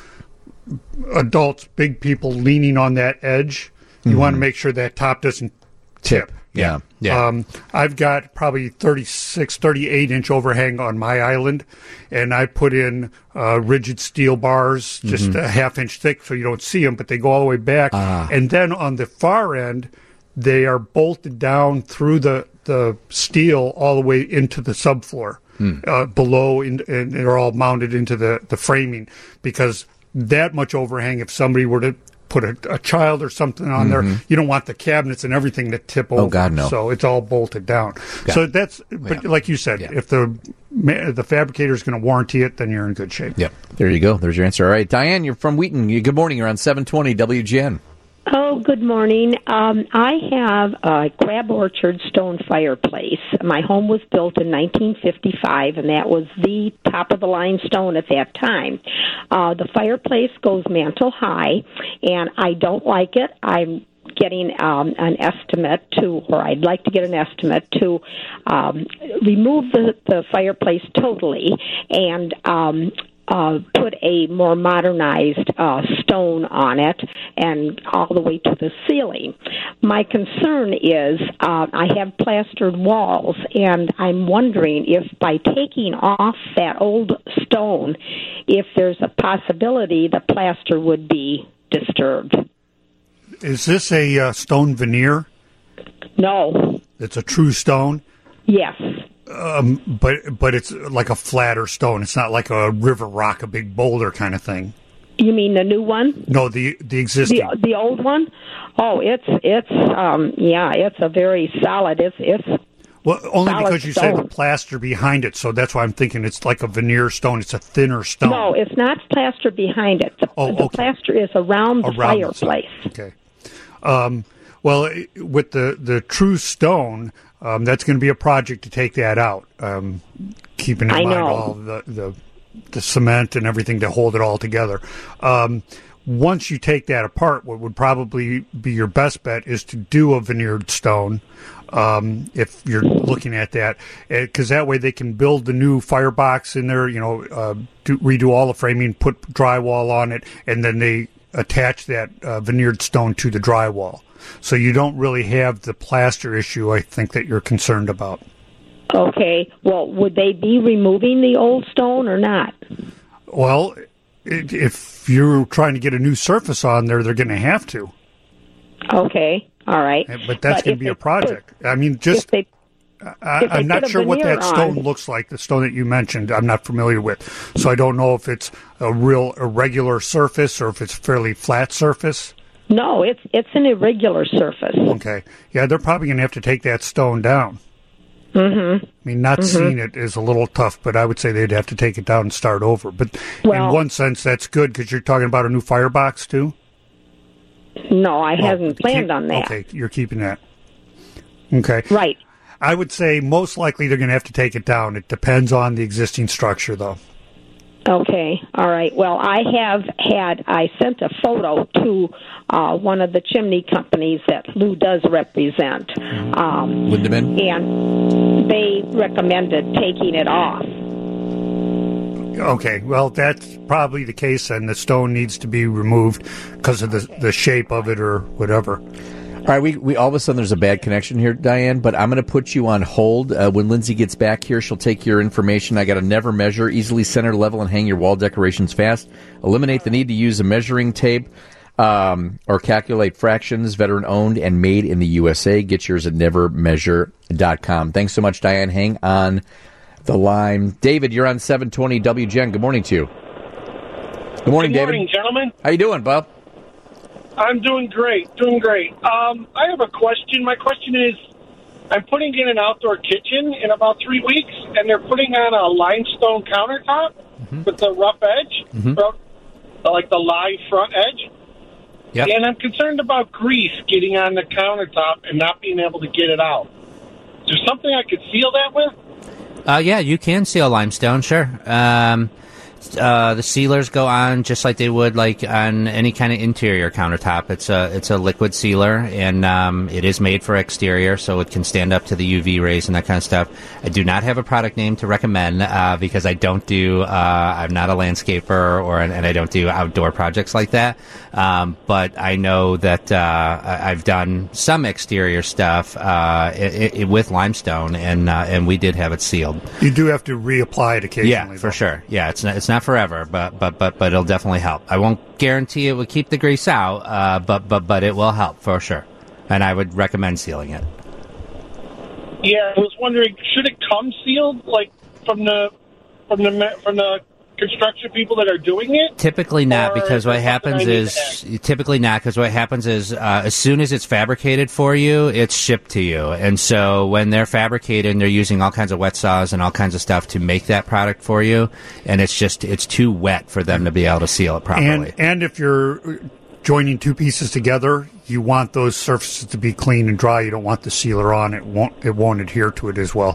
adults, big people leaning on that edge, you Mhm. want to make sure that top doesn't tip. Yeah. Yeah. Um, I've got probably thirty-six, thirty-eight inch overhang on my island, and I put in uh, rigid steel bars, just Mhm. a half inch thick, so you don't see them, but they go all the way back. Ah. And then on the far end, they are bolted down through the, the steel all the way into the subfloor. Hmm. Uh, below, in, and they're all mounted into the, the framing, because that much overhang, if somebody were to put a, a child or something on there, Mhm. you don't want the cabinets and everything to tip over. Oh, God, no. So it's all bolted down. Got so it. that's, but Yeah. like you said, if the ma- the fabricator is going to warranty it, then you're in good shape. Yep. There you go. There's your answer. All right. Diane, you're from Wheaton. You, good morning. You're on seven twenty W G N. Oh, good morning. Um, I have a Crab Orchard stone fireplace. My home was built in nineteen fifty-five, and that was the top-of-the-line stone at that time. Uh, the fireplace goes mantle high, and I don't like it. I'm getting um, an estimate to, or I'd like to get an estimate to um, remove the, the fireplace totally and um, uh, put a more modernized uh, stone on it and all the way to the ceiling. My concern is uh, I have plastered walls, and I'm wondering if by taking off that old stone, if there's a possibility the plaster would be disturbed. Is this a uh, stone veneer? No. It's a true stone? Yes. Um, but but it's like a flatter stone. It's not like a river rock, a big boulder kind of thing. You mean the new one? No, the the existing. The, the old one? Oh, it's it's um yeah, it's a very solid. It's it's Well, only solid because you stone. say the plaster behind it, so that's why I'm thinking it's like a veneer stone. It's a thinner stone. No, it's not plaster behind it. The, Oh, the okay. plaster is around the Around the fireplace. Okay. Um, well, with the, the true stone, um, that's going to be a project to take that out. Um, keeping in I mind know. all the, the the cement and everything to hold it all together. Um, once you take that apart, what would probably be your best bet is to do a veneered stone. Um, if you're looking at that, because that way they can build the new firebox in there, you know, uh, do, redo all the framing, put drywall on it, and then they attach that uh, veneered stone to the drywall. So you don't really have the plaster issue, I think, that you're concerned about. Okay. Well, would they be removing the old stone or not? Well, it, if you're trying to get a new surface on there, they're going to have to. Okay. All right. But that's going to be a project. I mean, just If they, I, if they I'm not put a sure what veneer that stone on- looks like. The stone that you mentioned, I'm not familiar with, so I don't know if it's a real irregular surface or if it's fairly flat surface. no, it's it's an irregular surface. Okay, yeah, they're probably going to have to take that stone down. Mm-hmm. I mean, not Mhm. seeing it is a little tough, but I would say they'd have to take it down and start over. But Well- in one sense, that's good because you're talking about a new firebox too. No, I Oh, hadn't planned keep- on that. Okay, you're keeping that. Okay. Right. I would say most likely they're going to have to take it down. It depends on the existing structure, though. Okay, all right. Well, I have had, I sent a photo to uh, one of the chimney companies that Lou does represent. Um, Lindemann? And they recommended taking it off. Okay, well, that's probably the case, and the stone needs to be removed because of the the shape of it or whatever. All right, we, we all of a sudden there's a bad connection here, Diane, but I'm going to put you on hold. Uh, when Lindsay gets back here, she'll take your information. I got to never measure, easily center, level, and hang your wall decorations fast. Eliminate the need to use a measuring tape um, or calculate fractions. Veteran owned and made in the U S A. Get yours at never measure dot com. Thanks so much, Diane. Hang on the line. David, you're on seven twenty W G N. Good morning to you. Good morning, Good David. morning, gentlemen. How you doing, Bob? I'm doing great, doing great. Um, I have a question. My question is, I'm putting in an outdoor kitchen in about three weeks, and they're putting on a limestone countertop with the rough edge, Mhm. rough- like the live front edge. Yep. And I'm concerned about grease getting on the countertop and not being able to get it out. Is there something I could seal that with? Uh, yeah, you can seal limestone, sure. Um, uh, the sealers go on just like they would like on any kind of interior countertop. It's a it's a liquid sealer, and um, it is made for exterior, so it can stand up to the U V rays and that kind of stuff. I do not have a product name to recommend uh, because I don't do uh, I'm not a landscaper or and I don't do outdoor projects like that. Um, but I know that uh, I- I've done some exterior stuff uh, i i with limestone, and uh, and we did have it sealed. You do have to reapply it occasionally. Yeah, for sure. Yeah, it's not it's not forever, but but but but it'll definitely help. I won't guarantee it will keep the grease out, uh, but but but it will help for sure. And I would recommend sealing it. Yeah, I was wondering, should it come sealed, like from the from the me- from the construction people that are doing it? Typically not, Or because is what there something happens I need to is typically not because what happens is uh, as soon as it's fabricated for you, it's shipped to you, and so when they're fabricated, they're using all kinds of wet saws and all kinds of stuff to make that product for you, and it's just it's too wet for them to be able to seal it properly. And and if you're joining two pieces together, you want those surfaces to be clean and dry. You don't want the sealer on. It won't it won't adhere to it as well.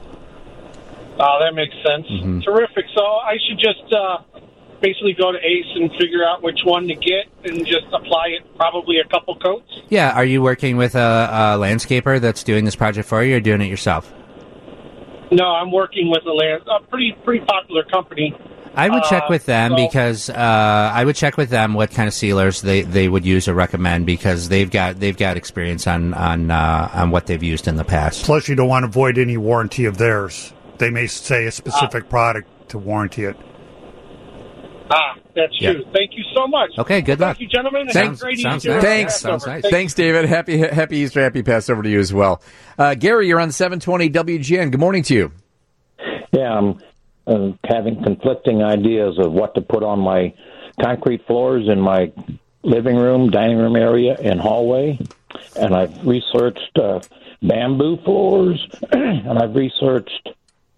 Oh, that makes sense. Mhm. Terrific. So I should just uh, basically go to Ace and figure out which one to get and just apply it, probably a couple coats. Yeah, are you working with a, a landscaper that's doing this project for you, or doing it yourself? No, I'm working with a land, a pretty pretty popular company. I would check Uh, with them so- because uh, I would check with them what kind of sealers they, they would use or recommend because they've got they've got experience on on uh, on what they've used in the past. Plus, you don't want to void any warranty of theirs. They may say a specific product to warranty it. Ah, that's Yeah. true. Thank you so much. Okay, good luck. Thank you, gentlemen. and Thanks. have a great Sounds Easter. nice. Thanks. Passover. Sounds nice. Thank Thanks, David. Happy Happy Easter, happy Passover to you as well. Uh, Gary, you're on seven twenty W G N. Good morning to you. Yeah, I'm uh, having conflicting ideas of what to put on my concrete floors in my living room, dining room area, and hallway. And I've researched uh, bamboo floors, and I've researched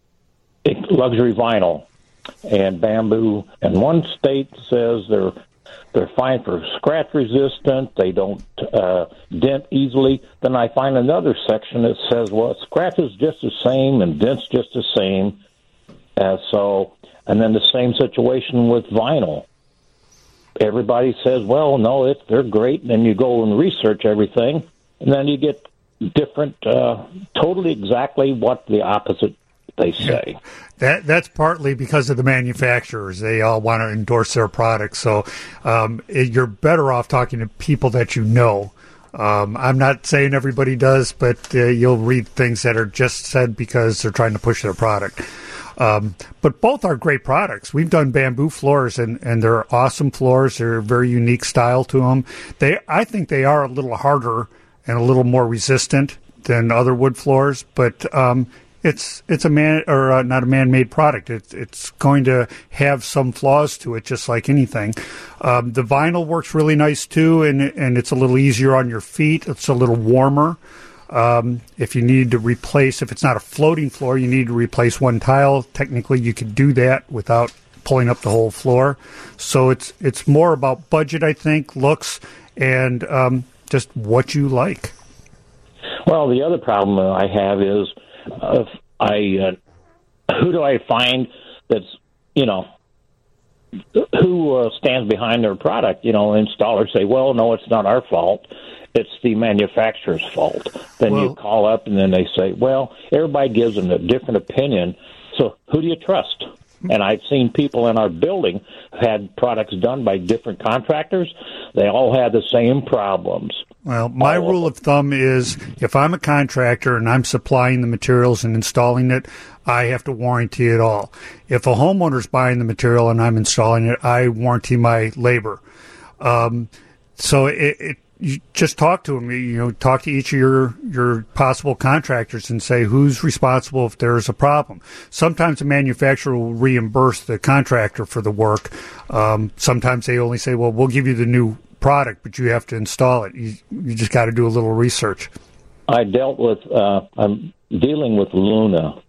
luxury vinyl and bamboo. And one state says they're they're fine for scratch resistant. They don't uh, dent easily. Then I find another section that says, well, scratch is just the same and dent's just the same. Uh, so, and then the same situation with vinyl. Everybody says, well, no, it's, they're great. And then you go and research everything, and then you get different, uh, totally exactly what the opposite they say. That that's partly because of the manufacturers. They all want to endorse their products. So um, it, you're better off talking to people that you know. Um, I'm not saying everybody does, but uh, you'll read things that are just said because they're trying to push their product. Um, but both are great products. We've done bamboo floors, and, and they're awesome floors. They're a very unique style to them. They, I think they are a little harder and a little more resistant than other wood floors, but um, it's it's a man or uh, not a man-made product. It's it's going to have some flaws to it, just like anything. Um, the vinyl works really nice too, and and it's a little easier on your feet. It's a little warmer. Um, if you need to replace, if it's not a floating floor, you need to replace one tile. Technically, you could do that without pulling up the whole floor. So it's it's more about budget, I think, looks, and um, just what you like. Well, the other problem I have is, uh, I uh, who do I find that's, you know, who uh, stands behind their product? You know, installers say, well, no, it's not our fault. It's the manufacturer's fault. Then Well- you call up and then they say, well, everybody gives them a different opinion. So who do you trust? And I've seen people in our building had products done by different contractors. They all had the same problems. Well, my rule of thumb is if I'm a contractor and I'm supplying the materials and installing it, I have to warranty it all. If a homeowner's buying the material and I'm installing it, I warranty my labor. Um, so it, it you just talk to them. You know, talk to each of your your possible contractors and say who's responsible if there's a problem. Sometimes the manufacturer will reimburse the contractor for the work. Um, sometimes they only say, "Well, we'll give you the new product, but you have to install it." You you just got to do a little research. I dealt with, uh, I'm dealing with Luna,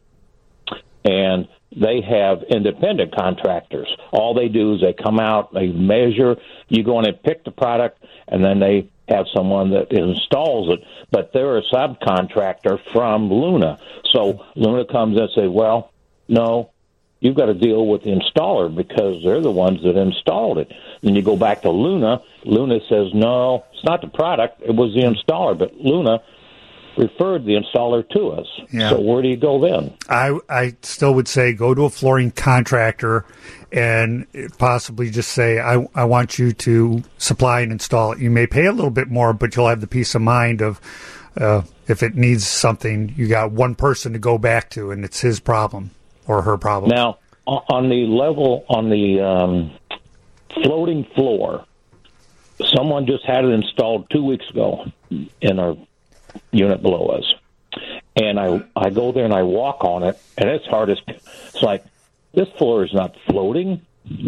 and they have independent contractors. All they do is they come out, they measure, you go in and pick the product, and then they have someone that installs it. But they're a subcontractor from Luna. So Luna comes in and says, well, no, you've got to deal with the installer because they're the ones that installed it. Then you go back to Luna. Luna says, no, it's not the product. It was the installer. But Luna referred the installer to us. Yeah. So where do you go then? I I still would say go to a flooring contractor and possibly just say, I, I want you to supply and install it. You may pay a little bit more, but you'll have the peace of mind of uh, if it needs something, you got one person to go back to, and it's his problem or her problem. Now, o- on the level, on the um, floating floor, someone just had it installed two weeks ago in our unit below us. And I, I go there and I walk on it, and it's hard as, it's like, this floor is not floating.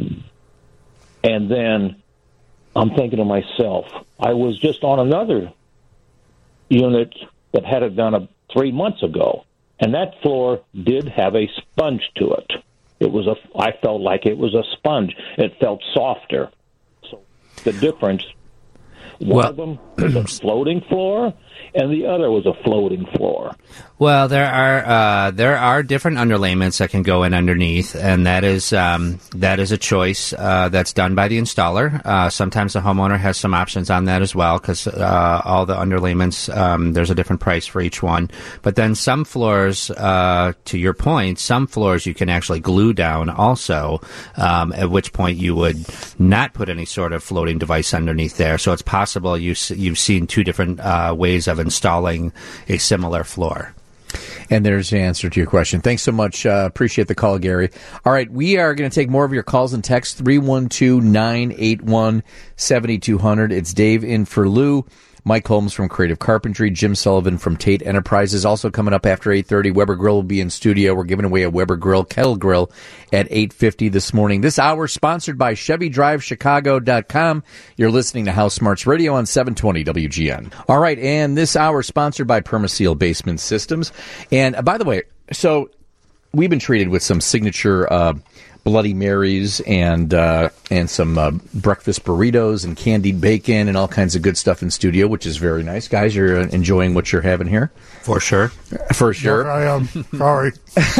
And then I'm thinking to myself, I was just on another unit that had it done a, three months ago, and that floor did have a sponge to it. It was a, I felt like it was a sponge. It felt softer. So the difference One Well- of them was a floating floor, and the other was a floating floor. Well, there are uh, there are different underlayments that can go in underneath, and that is um, that is a choice uh, that's done by the installer. Uh, sometimes the homeowner has some options on that as well, because uh, all the underlayments, um, there's a different price for each one. But then some floors, uh, to your point, some floors you can actually glue down also, um, at which point you would not put any sort of floating device underneath there. So it's possible you s- you've seen two different uh, ways of installing a similar floor. And there's the answer to your question. Thanks so much. Uh, appreciate the call, Gary. All right, we are going to take more of your calls and texts, three one two, nine eight one, seven two zero zero. It's Dave in for Lou. Mike Holmes from Creative Carpentry, Jim Sullivan from Tate Enterprises. Also coming up after eight thirty, Weber Grill will be in studio. We're giving away a Weber Grill Kettle Grill at eight fifty this morning. This hour sponsored by Chevy Drive Chicago dot com. You're listening to House Smarts Radio on seven twenty W G N. All right, and this hour sponsored by Permaseal Basement Systems. And uh, by the way, so we've been treated with some signature uh, Bloody Marys and uh, and some uh, breakfast burritos and candied bacon and all kinds of good stuff in studio, which is very nice. Guys, you're uh, enjoying what you're having here? For sure. For sure. I am. Sorry.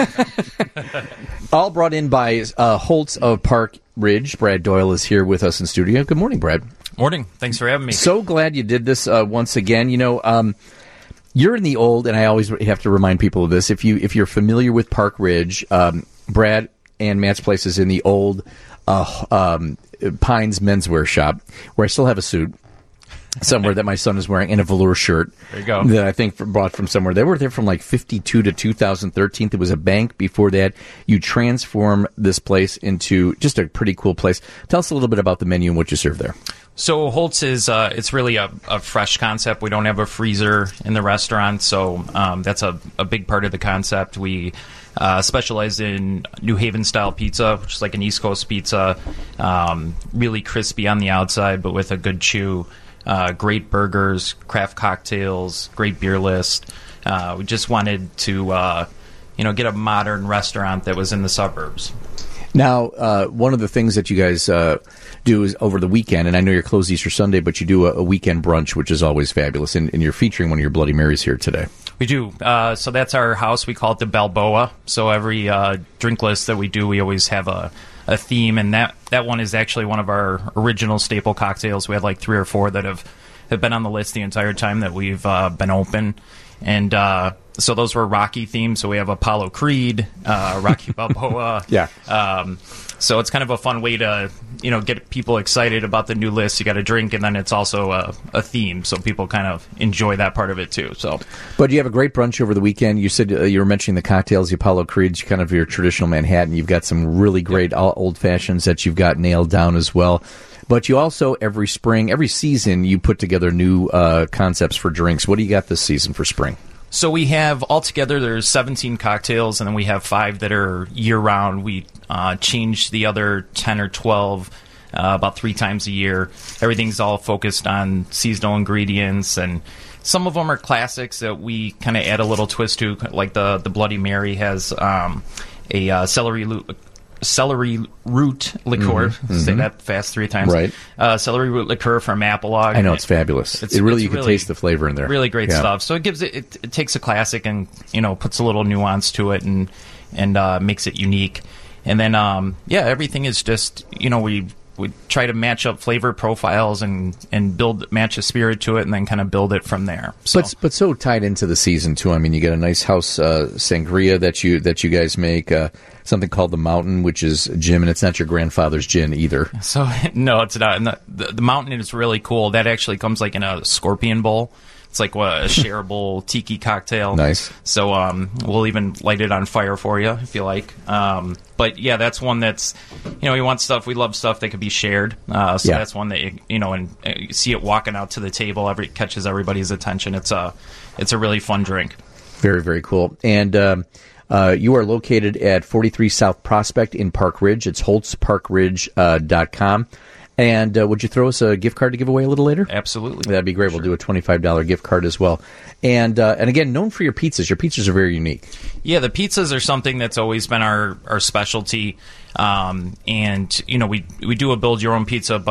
All brought in by uh, Holtz of Park Ridge. Brad Doyle is here with us in studio. Good morning, Brad. Morning. Thanks for having me. So glad you did this uh, once again. You know, um, you're in the old, and I always have to remind people of this. If you if you're familiar with Park Ridge, um, Brad and Matt's place is in the old uh, um, Pines menswear shop, where I still have a suit somewhere that my son is wearing, and a velour shirt. There you go. That I think brought from somewhere. They were there from like fifty-two to two thousand thirteen. There was a bank before that. You transform this place into just a pretty cool place. Tell us a little bit about the menu and what you serve there. So Holtz is uh, it's really a, a fresh concept. We don't have a freezer in the restaurant, so um, that's a, a big part of the concept. We uh, specialize in New Haven style pizza, which is like an East Coast pizza, um, really crispy on the outside, but with a good chew. Uh, great burgers, craft cocktails, great beer list. Uh, we just wanted to, uh, you know, get a modern restaurant that was in the suburbs. Now, uh, one of the things that you guys uh, do is over the weekend, and I know you're closed Easter Sunday, but you do a, a weekend brunch, which is always fabulous, and, and you're featuring one of your Bloody Marys here today. We do. Uh, so that's our house. We call it the Balboa. So every uh, drink list that we do, we always have a, a theme, and that, that one is actually one of our original staple cocktails. We have like three or four that have, have been on the list the entire time that we've uh, been open. And uh, so those were Rocky themed. So we have Apollo Creed, uh, Rocky Balboa. Yeah. Um, so it's kind of a fun way to, you know, get people excited about the new list. You got a drink, and then it's also a, a theme, so people kind of enjoy that part of it too. So, but you have a great brunch over the weekend. You said uh, you were mentioning the cocktails, the Apollo Creeds, kind of your traditional Manhattan. You've got some really great yep. old fashions that you've got nailed down as well. But you also, every spring, every season, you put together new uh, concepts for drinks. What do you got this season for spring? So we have, altogether, there's seventeen cocktails, and then we have five that are year-round. We uh, change the other ten or twelve uh, about three times a year. Everything's all focused on seasonal ingredients, and some of them are classics that we kind of add a little twist to, like the, the Bloody Mary has um, a uh, celery lo- celery root liqueur. Mm-hmm. Say that fast three times. Right. Uh, celery root liqueur from Apolog. I know, it's fabulous. It's, it really, it's you can really, taste the flavor in there. Really great yeah. stuff. So it gives it, it, it takes a classic and, you know, puts a little nuance to it and, and uh, makes it unique. And then, um, yeah, everything is just, you know, we we try to match up flavor profiles and, and build match a spirit to it, and then kind of build it from there. So. But but so tied into the season too. I mean, you get a nice house uh, sangria that you that you guys make. Uh, something called the Mountain, which is Jim, and it's not your grandfather's gin either. So no, it's not. And the, the, the Mountain is really cool. That actually comes like in a scorpion bowl. It's like what, a shareable tiki cocktail. Nice. So um, we'll even light it on fire for you if you like. Um, but yeah, that's one that's, you know, we want stuff, we love stuff that could be shared. Uh, so yeah. that's one that, you, you know, and uh, you see it walking out to the table, every catches everybody's attention. It's a, it's a really fun drink. Very, very cool. And um, uh, you are located at forty-three South Prospect in Park Ridge. It's holtz park ridge dot com. And uh, would you throw us a gift card to give away a little later? Absolutely. That'd be great. Sure. We'll do a twenty-five dollars gift card as well. And uh, and again, known for your pizzas. Your pizzas are very unique. Yeah, the pizzas are something that's always been our, our specialty. Um, and, you know, we we do a build-your-own pizza, but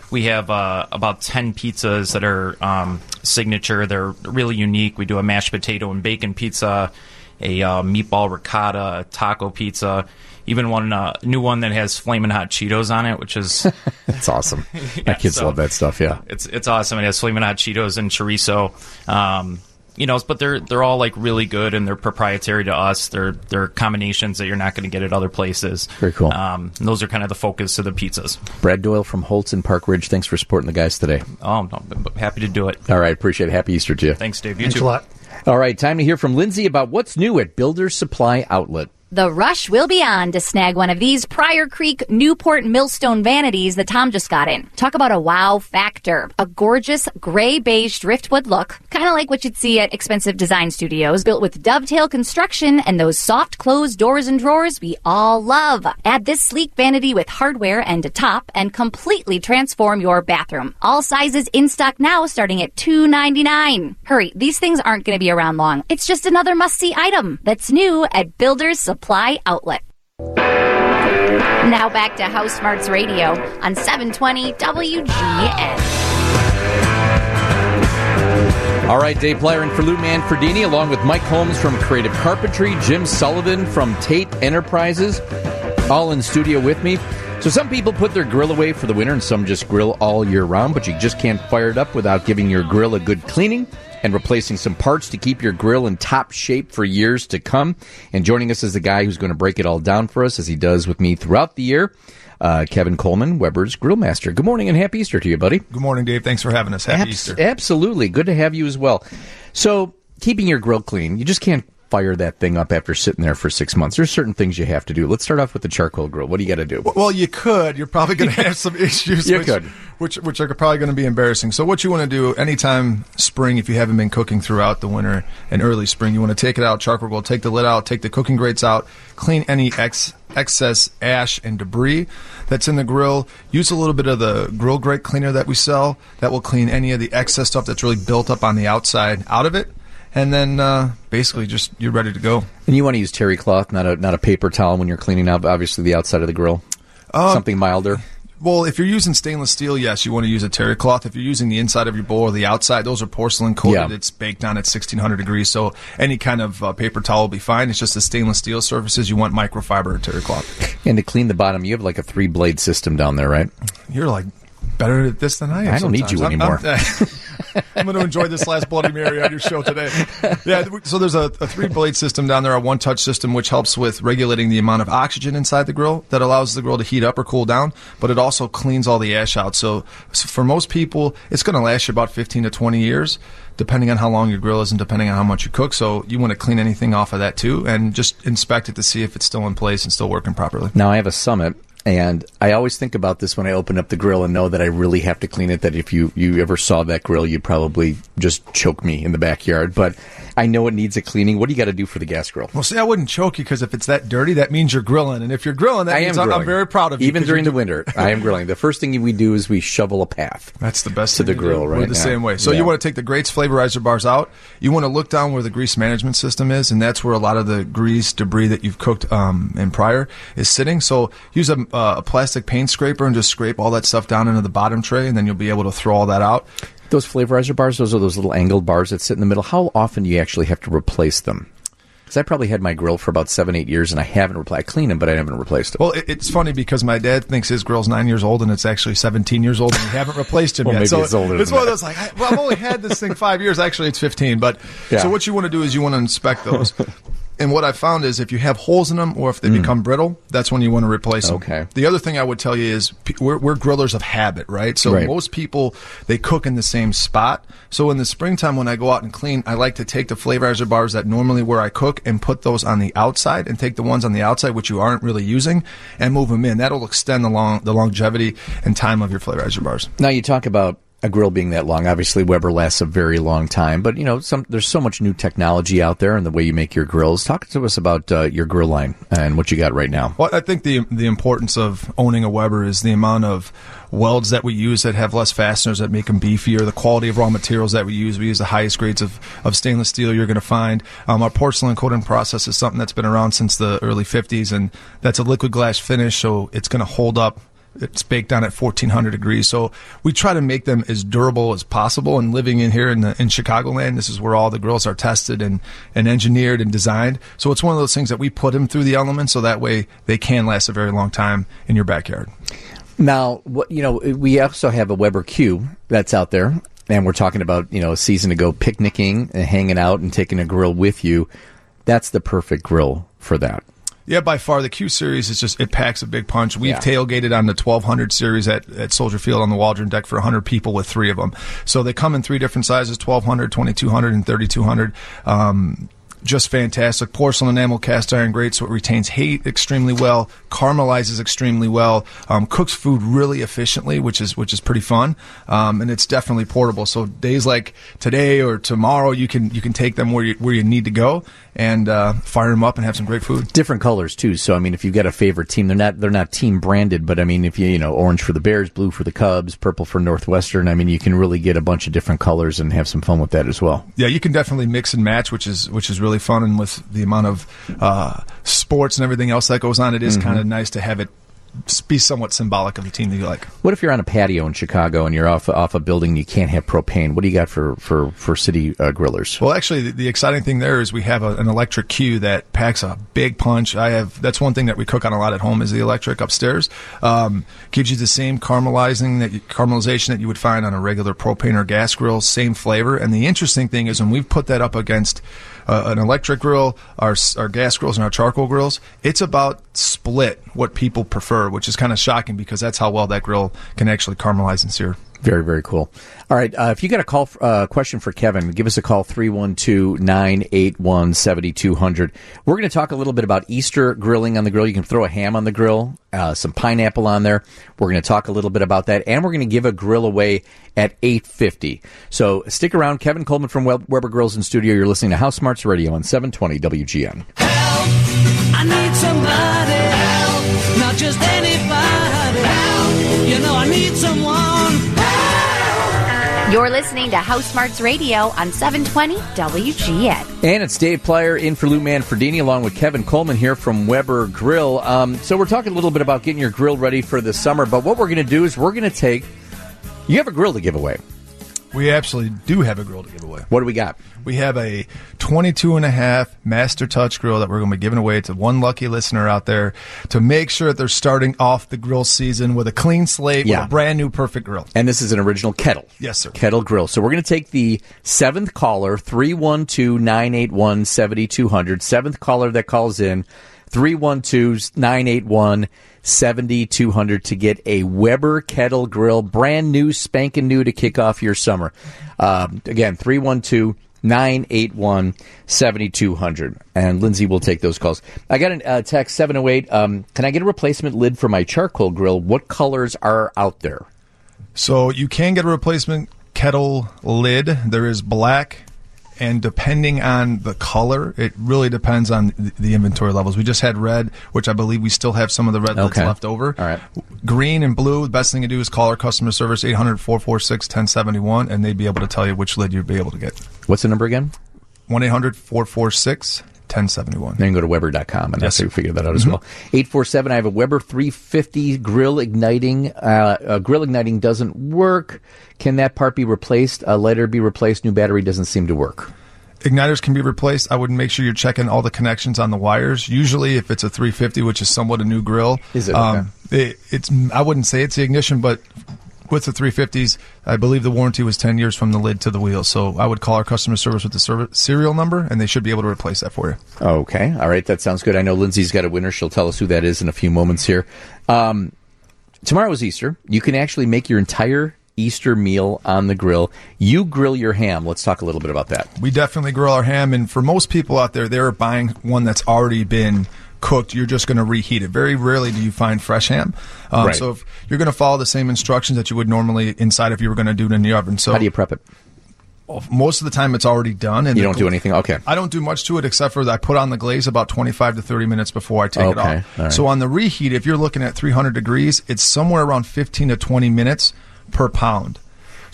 we have uh, about ten pizzas that are um, signature. They're really unique. We do a mashed potato and bacon pizza, a uh, meatball ricotta, a taco pizza, even one uh, new one that has Flamin' Hot Cheetos on it, which is that's awesome. yeah, My kids so love that stuff. Yeah, it's it's awesome. It has Flamin' Hot Cheetos and chorizo. Um, You know, but they're they're all like really good, and they're proprietary to us. They're they're combinations that you're not going to get at other places. Very cool. Um, and those are kind of the focus of the pizzas. Brad Doyle from Holtz and Park Ridge. Thanks for supporting the guys today. Oh, no, happy to do it. All right, appreciate it. Happy Easter to you. Thanks, Dave. You Thanks too. a lot. All right, time to hear from Lindsay about what's new at Builder's Supply Outlet. The rush will be on to snag one of these Pryor Creek Newport Millstone vanities that Tom just got in. Talk about a wow factor. A gorgeous gray beige driftwood look, kind of like what you'd see at expensive design studios, built with dovetail construction and those soft closed doors and drawers we all love. Add this sleek vanity with hardware and a top and completely transform your bathroom. All sizes in stock now, starting at two ninety-nine. Hurry, these things aren't going to be around long. It's just another must-see item that's new at Builder's Supply Outlet. Now back to House Smarts Radio on seven twenty W G N. All right, Dave Plyer and for Lou Manfredini, along with Mike Holmes from Creative Carpentry, Jim Sullivan from Tate Enterprises, all in studio with me. So some people put their grill away for the winter and some just grill all year round, but you just can't fire it up without giving your grill a good cleaning and replacing some parts to keep your grill in top shape for years to come. And joining us is the guy who's going to break it all down for us, as he does with me throughout the year, uh, Kevin Coleman, Weber's Grill Master. Good morning and happy Easter to you, buddy. Good morning, Dave. Thanks for having us. Happy Abs- Easter. Absolutely. Good to have you as well. So keeping your grill clean, you just can't fire that thing up after sitting there for six months. There's certain things you have to do. Let's start off with the charcoal grill. What do you got to do? Well, you could. You're probably going to have some issues. You which, could. Which, which are probably going to be embarrassing. So what you want to do anytime spring, if you haven't been cooking throughout the winter and early spring, you want to take it out, charcoal grill, take the lid out, take the cooking grates out, clean any ex, excess ash and debris that's in the grill. Use a little bit of the grill grate cleaner that we sell. That will clean any of the excess stuff that's really built up on the outside out of it. And then uh, basically just you're ready to go. And you want to use terry cloth, not a not a paper towel when you're cleaning up, obviously, the outside of the grill? Uh, Something milder? Well, if you're using stainless steel, yes, you want to use a terry cloth. If you're using the inside of your bowl or the outside, those are porcelain coated. Yeah. It's baked on at sixteen hundred degrees, so any kind of uh, paper towel will be fine. It's just the stainless steel surfaces. You want microfiber or terry cloth. And to clean the bottom, you have like a three-blade system down there, right? You're like better at this than I am. I don't need sometimes. you I'm- anymore. I'm, I'm going to enjoy this last Bloody Mary on your show today. Yeah, so there's a, a three-blade system down there, a one-touch system, which helps with regulating the amount of oxygen inside the grill that allows the grill to heat up or cool down, but it also cleans all the ash out. So, so for most people, it's going to last you about fifteen to twenty years, depending on how long your grill is and depending on how much you cook. So you want to clean anything off of that too and just inspect it to see if it's still in place and still working properly. Now, I have a Summit, and I always think about this when I open up the grill and know that I really have to clean it, that if you, you ever saw that grill, you'd probably just choke me in the backyard. But I know it needs a cleaning. What do you got to do for the gas grill? Well, see, I wouldn't choke you because if it's that dirty, that means you're grilling. And if you're grilling, that I means am I'm, grilling. I'm very proud of you. Even 'cause during you the winter, I am grilling. The first thing we do is we shovel a path. That's the best to thing the to grill, do. right? We're the now. same way. So Yeah. you want to take the grates flavorizer bars out. You want to look down where the grease management system is, and that's where a lot of the grease debris that you've cooked um, in prior is sitting. So use a, uh, a plastic paint scraper and just scrape all that stuff down into the bottom tray, and then you'll be able to throw all that out. Those flavorizer bars, those are those little angled bars that sit in the middle. How often do you actually have to replace them? Because I probably had my grill for about seven, eight years, and I haven't replaced. I cleaned them, but I haven't replaced them. Well, it, it's funny because my dad thinks his grill's nine years old, and it's actually seventeen years old, and we haven't replaced him Well, yet. maybe So it's older it's than one that. of those like, I, well, I've only had this thing five years. Actually, it's fifteen. But Yeah. so what you want to do is you want to inspect those. And what I found is if you have holes in them or if they Mm. become brittle, that's when you want to replace them. Okay. The other thing I would tell you is pe- we're, we're grillers of habit, right? So Right. most people, they cook in the same spot. So in the springtime when I go out and clean, I like to take the flavorizer bars that normally where I cook and put those on the outside and take the ones on the outside, which you aren't really using, and move them in. That'll extend the long the longevity and time of your flavorizer bars. Now, you talk about a grill being that long. Obviously, Weber lasts a very long time, but you know, some there's so much new technology out there and the way you make your grills. Talk to us about uh, your grill line and what you got right now. Well, I think the the importance of owning a Weber is the amount of welds that we use that have less fasteners that make them beefier, the quality of raw materials that we use. We use the highest grades of, of stainless steel you're going to find. Um, our porcelain coating process is something that's been around since the early fifties, and that's a liquid glass finish, so it's going to hold up It's baked on at fourteen hundred degrees. So we try to make them as durable as possible. And living in here in the, in Chicagoland, this is where all the grills are tested and, and engineered and designed. So it's one of those things that we put them through the elements so that way they can last a very long time in your backyard. Now, what you know, we also have a Weber Q that's out there, and we're talking about, you know, a season to go picnicking and hanging out and taking a grill with you. That's the perfect grill for that. Yeah, by far the Q series is just, it packs a big punch. We've Yeah. tailgated on the twelve hundred series at, at Soldier Field on the Waldron deck for one hundred people with three of them. So they come in three different sizes: twelve hundred, twenty-two hundred, and thirty-two hundred. Um, just fantastic. Porcelain enamel cast iron grate, so it retains heat extremely well, caramelizes extremely well, um, cooks food really efficiently, which is which is pretty fun, um, and it's definitely portable. So days like today or tomorrow, you can you can take them where you where you need to go and uh, fire them up and have some great food. Different colors too. So I mean, if you've got a favorite team, they're not they're not team branded, but I mean, if you you know orange for the Bears, blue for the Cubs, purple for Northwestern, I mean, you can really get a bunch of different colors and have some fun with that as well. Yeah, you can definitely mix and match, which is which is really fun. And with the amount of uh, sports and everything else that goes on, it is Mhm. kind of nice to have it be somewhat symbolic of the team that you like. What if you're on a patio in Chicago and you're off off a building and you can't have propane? What do you got for for for city uh, grillers? Well, actually, the, the exciting thing there is we have a, an electric Q that packs a big punch. I have that's one thing that we cook on a lot at home is the electric upstairs. Um, gives you the same caramelizing that you, caramelization that you would find on a regular propane or gas grill, same flavor. And the interesting thing is when we've put that up against uh, an electric grill, our our gas grills, and our charcoal grills, it's about split what people prefer, which is kind of shocking because that's how well that grill can actually caramelize and sear. Very, very cool. All right, uh, if you got a call uh, question for Kevin, give us a call, three one two, nine eight one, seven two zero zero. We're going to talk a little bit about Easter grilling on the grill. You can throw a ham on the grill, uh, some pineapple on there. We're going to talk a little bit about that, and we're going to give a grill away at eight fifty. So stick around. Kevin Coleman from Weber Grills in studio. You're listening to House Smarts Radio on seven twenty W G N. I need somebody help, not just anybody help. You know I need someone help. You're listening to House Smarts Radio on seven twenty W G N. And it's Dave Plyer in for Lou Manfredini along with Kevin Coleman here from Weber Grill. Um, so we're talking a little bit about getting your grill ready for the summer, but what we're going to do is we're going to take, you have a grill to give away. We absolutely do have a grill to give away. What do we got? We have a twenty-two and a half Master Touch grill that we're going to be giving away to one lucky listener out there to make sure that they're starting off the grill season with a clean slate, Yeah. with a brand new perfect grill. And this is an original kettle. Yes, sir. Kettle grill. So we're going to take the seventh caller, three one two, nine eight one, seven two zero zero. Seventh caller that calls in, three one two, nine eight one, seven two zero zero to get a Weber kettle grill, brand new, spanking new to kick off your summer. Um, again, three one two, nine eight one, seven two zero zero. And Lindsay will take those calls. I got a uh, text, seven oh eight. Um, can I get a replacement lid for my charcoal grill? What colors are out there? So you can get a replacement kettle lid. There is black, and depending on the color, it really depends on the, the inventory levels. We just had red, which I believe we still have some of the red lids Okay. left over. All right. Green and blue, the best thing to do is call our customer service, eight hundred, four four six, one oh seven one, and they'd be able to tell you which lid you'd be able to get. What's the number again? one eight hundred, four four six, one oh seven one. Then go to Weber dot com, and Yes, that's how you sir. figure that out as Mhm. well. eight four seven, I have a Weber three fifty grill igniting. Uh, uh, grill igniting doesn't work. Can that part be replaced? A lighter be replaced? New battery doesn't seem to work. Igniters can be replaced. I would make sure you're checking all the connections on the wires. Usually, if it's a three fifty, which is somewhat a new grill, Is it? Um, it it's I wouldn't say it's the ignition, but with the three fifties, I believe the warranty was ten years from the lid to the wheel. So I would call our customer service with the ser- serial number, and they should be able to replace that for you. Okay. All right. That sounds good. I know Lindsay's got a winner. She'll tell us who that is in a few moments here. Um, tomorrow is Easter. You can actually make your entire Easter meal on the grill. You grill your ham. Let's talk a little bit about that. We definitely grill our ham, and for most people out there, they're buying one that's already been cooked. You're just going to reheat it. Very rarely do you find fresh ham. Um, Right. So if you're going to follow the same instructions that you would normally inside if you were going to do it in the oven. So How do you prep it? most of the time it's already done. And You the don't do anything? Okay. I don't do much to it except for that I put on the glaze about twenty-five to thirty minutes before I take it Okay, off. all right. So on the reheat, if you're looking at three hundred degrees, it's somewhere around fifteen to twenty minutes per pound.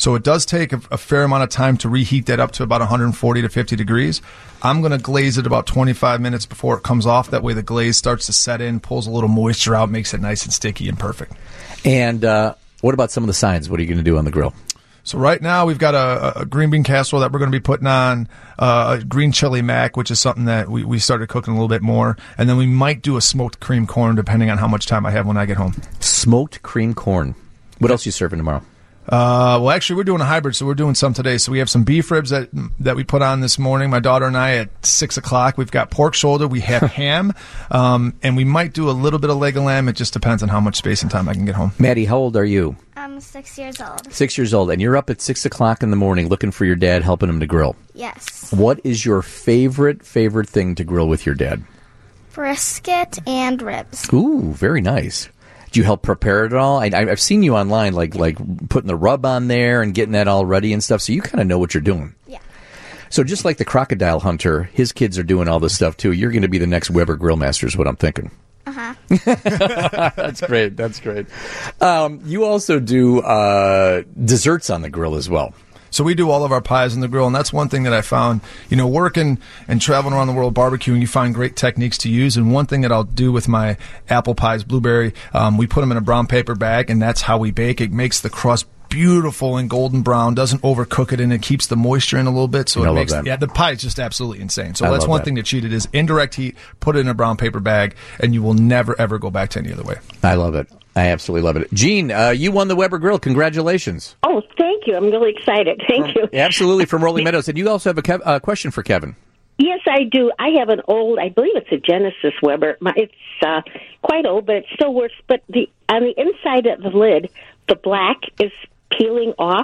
So it does take a, a fair amount of time to reheat that up to about one forty to fifty degrees. I'm going to glaze it about twenty-five minutes before it comes off. That way the glaze starts to set in, pulls a little moisture out, makes it nice and sticky and perfect. And uh, what about some of the sides? What are you going to do on the grill? So right now we've got a, a green bean casserole that we're going to be putting on, uh, a green chili mac, which is something that we, we started cooking a little bit more. And then we might do a smoked cream corn depending on how much time I have when I get home. Smoked cream corn. What else are you serving tomorrow? Uh, well, actually, we're doing a hybrid, so we're doing some today. So we have some beef ribs that that we put on this morning. My daughter and I at six o'clock. We've got pork shoulder. We have ham, um, and we might do a little bit of leg of lamb. It just depends on how much space and time I can get home. Maddie, how old are you? I'm six years old. Six years old, and you're up at six o'clock in the morning looking for your dad, helping him to grill. Yes. What is your favorite favorite thing to grill with your dad? Brisket and ribs. Ooh, very nice. Do you help prepare it all? I, I've seen you online, like like putting the rub on there and getting that all ready and stuff, so you kind of know what you're doing. Yeah. So just like the crocodile hunter, his kids are doing all this stuff, too. You're going to be the next Weber Grill Master is what I'm thinking. Uh-huh. That's great. That's great. Um, you also do uh, desserts on the grill as well. So we do all of our pies on the grill, and that's one thing that I found, you know, working and traveling around the world barbecuing, you find great techniques to use. And one thing that I'll do with my apple pies, blueberry, um, we put them in a brown paper bag, and that's how we bake. It makes the crust beautiful and golden brown, doesn't overcook it, and it keeps the moisture in a little bit. So I it love makes that. yeah, the pie is just absolutely insane. So I that's love one that. thing to cheat it is indirect heat, put it in a brown paper bag, and you will never ever go back to any other way. I love it. I absolutely love it. Gene, uh, you won the Weber Grill. Congratulations. Oh, thank you. I'm really excited. Thank you. Absolutely, from Rolling Meadows. And you also have a Kev- uh, question for Kevin. Yes, I do. I have an old, I believe it's a Genesis Weber. My- It's uh, quite old, but it still works. But the on the inside of the lid, the black is peeling off.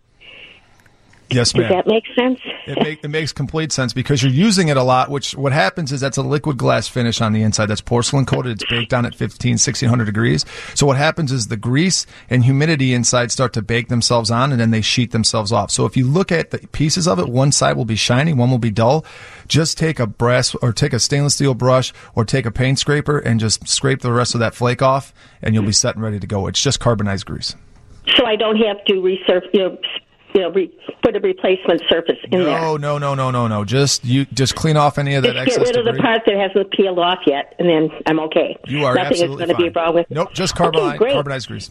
Yes, ma'am. Does that make sense? It, make, it makes complete sense because you're using it a lot, which what happens is that's a liquid glass finish on the inside. That's porcelain coated. It's baked down at fifteen, sixteen hundred degrees. So what happens is the grease and humidity inside start to bake themselves on, and then they sheet themselves off. So if you look at the pieces of it, one side will be shiny, one will be dull. Just take a brass or take a stainless steel brush or take a paint scraper and just scrape the rest of that flake off, and you'll be set and ready to go. It's just carbonized grease. So I don't have to resurf, you know, you know, re- put a replacement surface in no, there. No, no, no, no, no, no. Just you, just clean off any of that Just excess get rid of debris. the part that hasn't peeled off yet, and then I'm okay. You are Nothing is absolutely going to be fine. wrong with it. Nope, just Okay, carbonized, great. carbonized grease.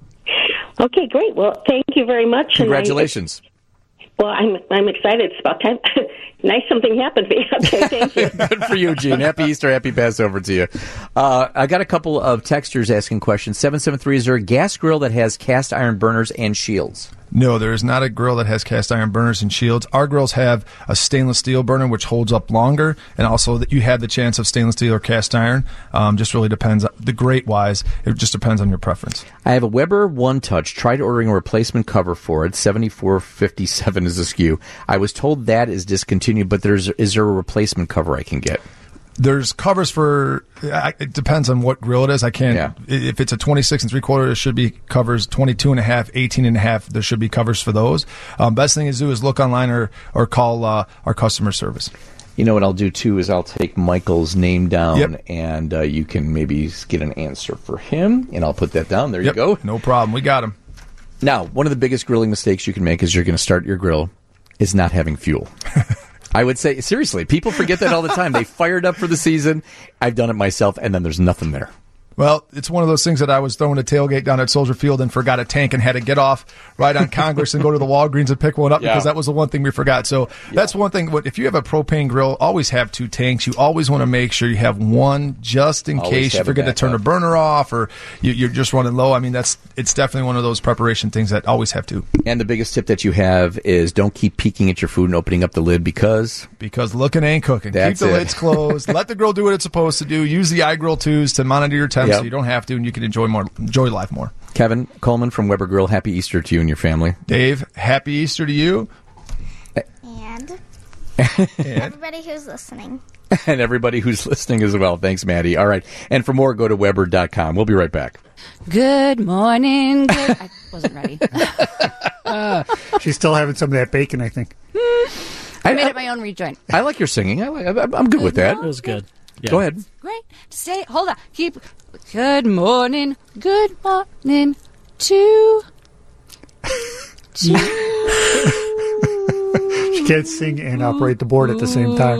Okay, great. Well, thank you very much. and I- Congratulations. well, I'm I'm excited. It's about time. Nice something happened to me. Okay, thank you. Good for you, Gene. Happy Easter. Happy Passover to you. Uh, I got a couple of texters asking questions. seven seven three, is there a gas grill that has cast iron burners and shields? No, there is not a grill that has cast iron burners and shields. Our grills have a stainless steel burner, which holds up longer, and also that you have the chance of stainless steel or cast iron. Um, just really depends. The grate wise, it just depends on your preference. I have a Weber One Touch. Tried ordering a replacement cover for it. seventy-four fifty-seven is the S K U. I was told that is discontinued, but there's is there a replacement cover I can get? There's covers for, it depends on what grill it is. I can't, Yeah. if it's a twenty-six and three quarter, there should be covers, twenty-two and a half, eighteen and a half, there should be covers for those. Um, best thing to do is look online or, or call uh, our customer service. You know what I'll do, too, is I'll take Michael's name down, Yep. and uh, you can maybe get an answer for him, and I'll put that down. There Yep, you go. No problem. We got him. Now, one of the biggest grilling mistakes you can make is you're going to start your grill is not having fuel. I would say, seriously, people forget that all the time. They fired up for the season. I've done it myself, and then there's nothing there. Well, it's one of those things that I was throwing a tailgate down at Soldier Field and forgot a tank and had to get off right on Congress and go to the Walgreens and pick one up Yeah. because that was the one thing we forgot. So that's one thing. What if you have a propane grill, always have two tanks. You always want to make sure you have one just in Always case you have a forget to turn a backup. burner off or you, you're just running low. I mean, that's it's definitely one of those preparation things that always have to. And the biggest tip that you have is don't keep peeking at your food and opening up the lid because... Because looking ain't cooking. That's Keep the it. lids closed. Let the grill do what it's supposed to do. Use the iGrill twos to monitor your temps Yep. so you don't have to, and you can enjoy more, enjoy life more. Kevin Coleman from Weber Grill, happy Easter to you and your family. Dave, happy Easter to you. And and, everybody who's listening. and everybody who's listening as well. Thanks, Maddie. All right. And for more, go to Weber dot com. We'll be right back. Good morning. Good. I wasn't ready. She's still having some of that bacon, I think. I made it my own rejoin. I like your singing. I like, I'm I'm good with that. It was good. Yeah. Go ahead. Great. Stay. Hold on. Keep. Good morning. Good morning to. She can't sing and operate the board at the same time.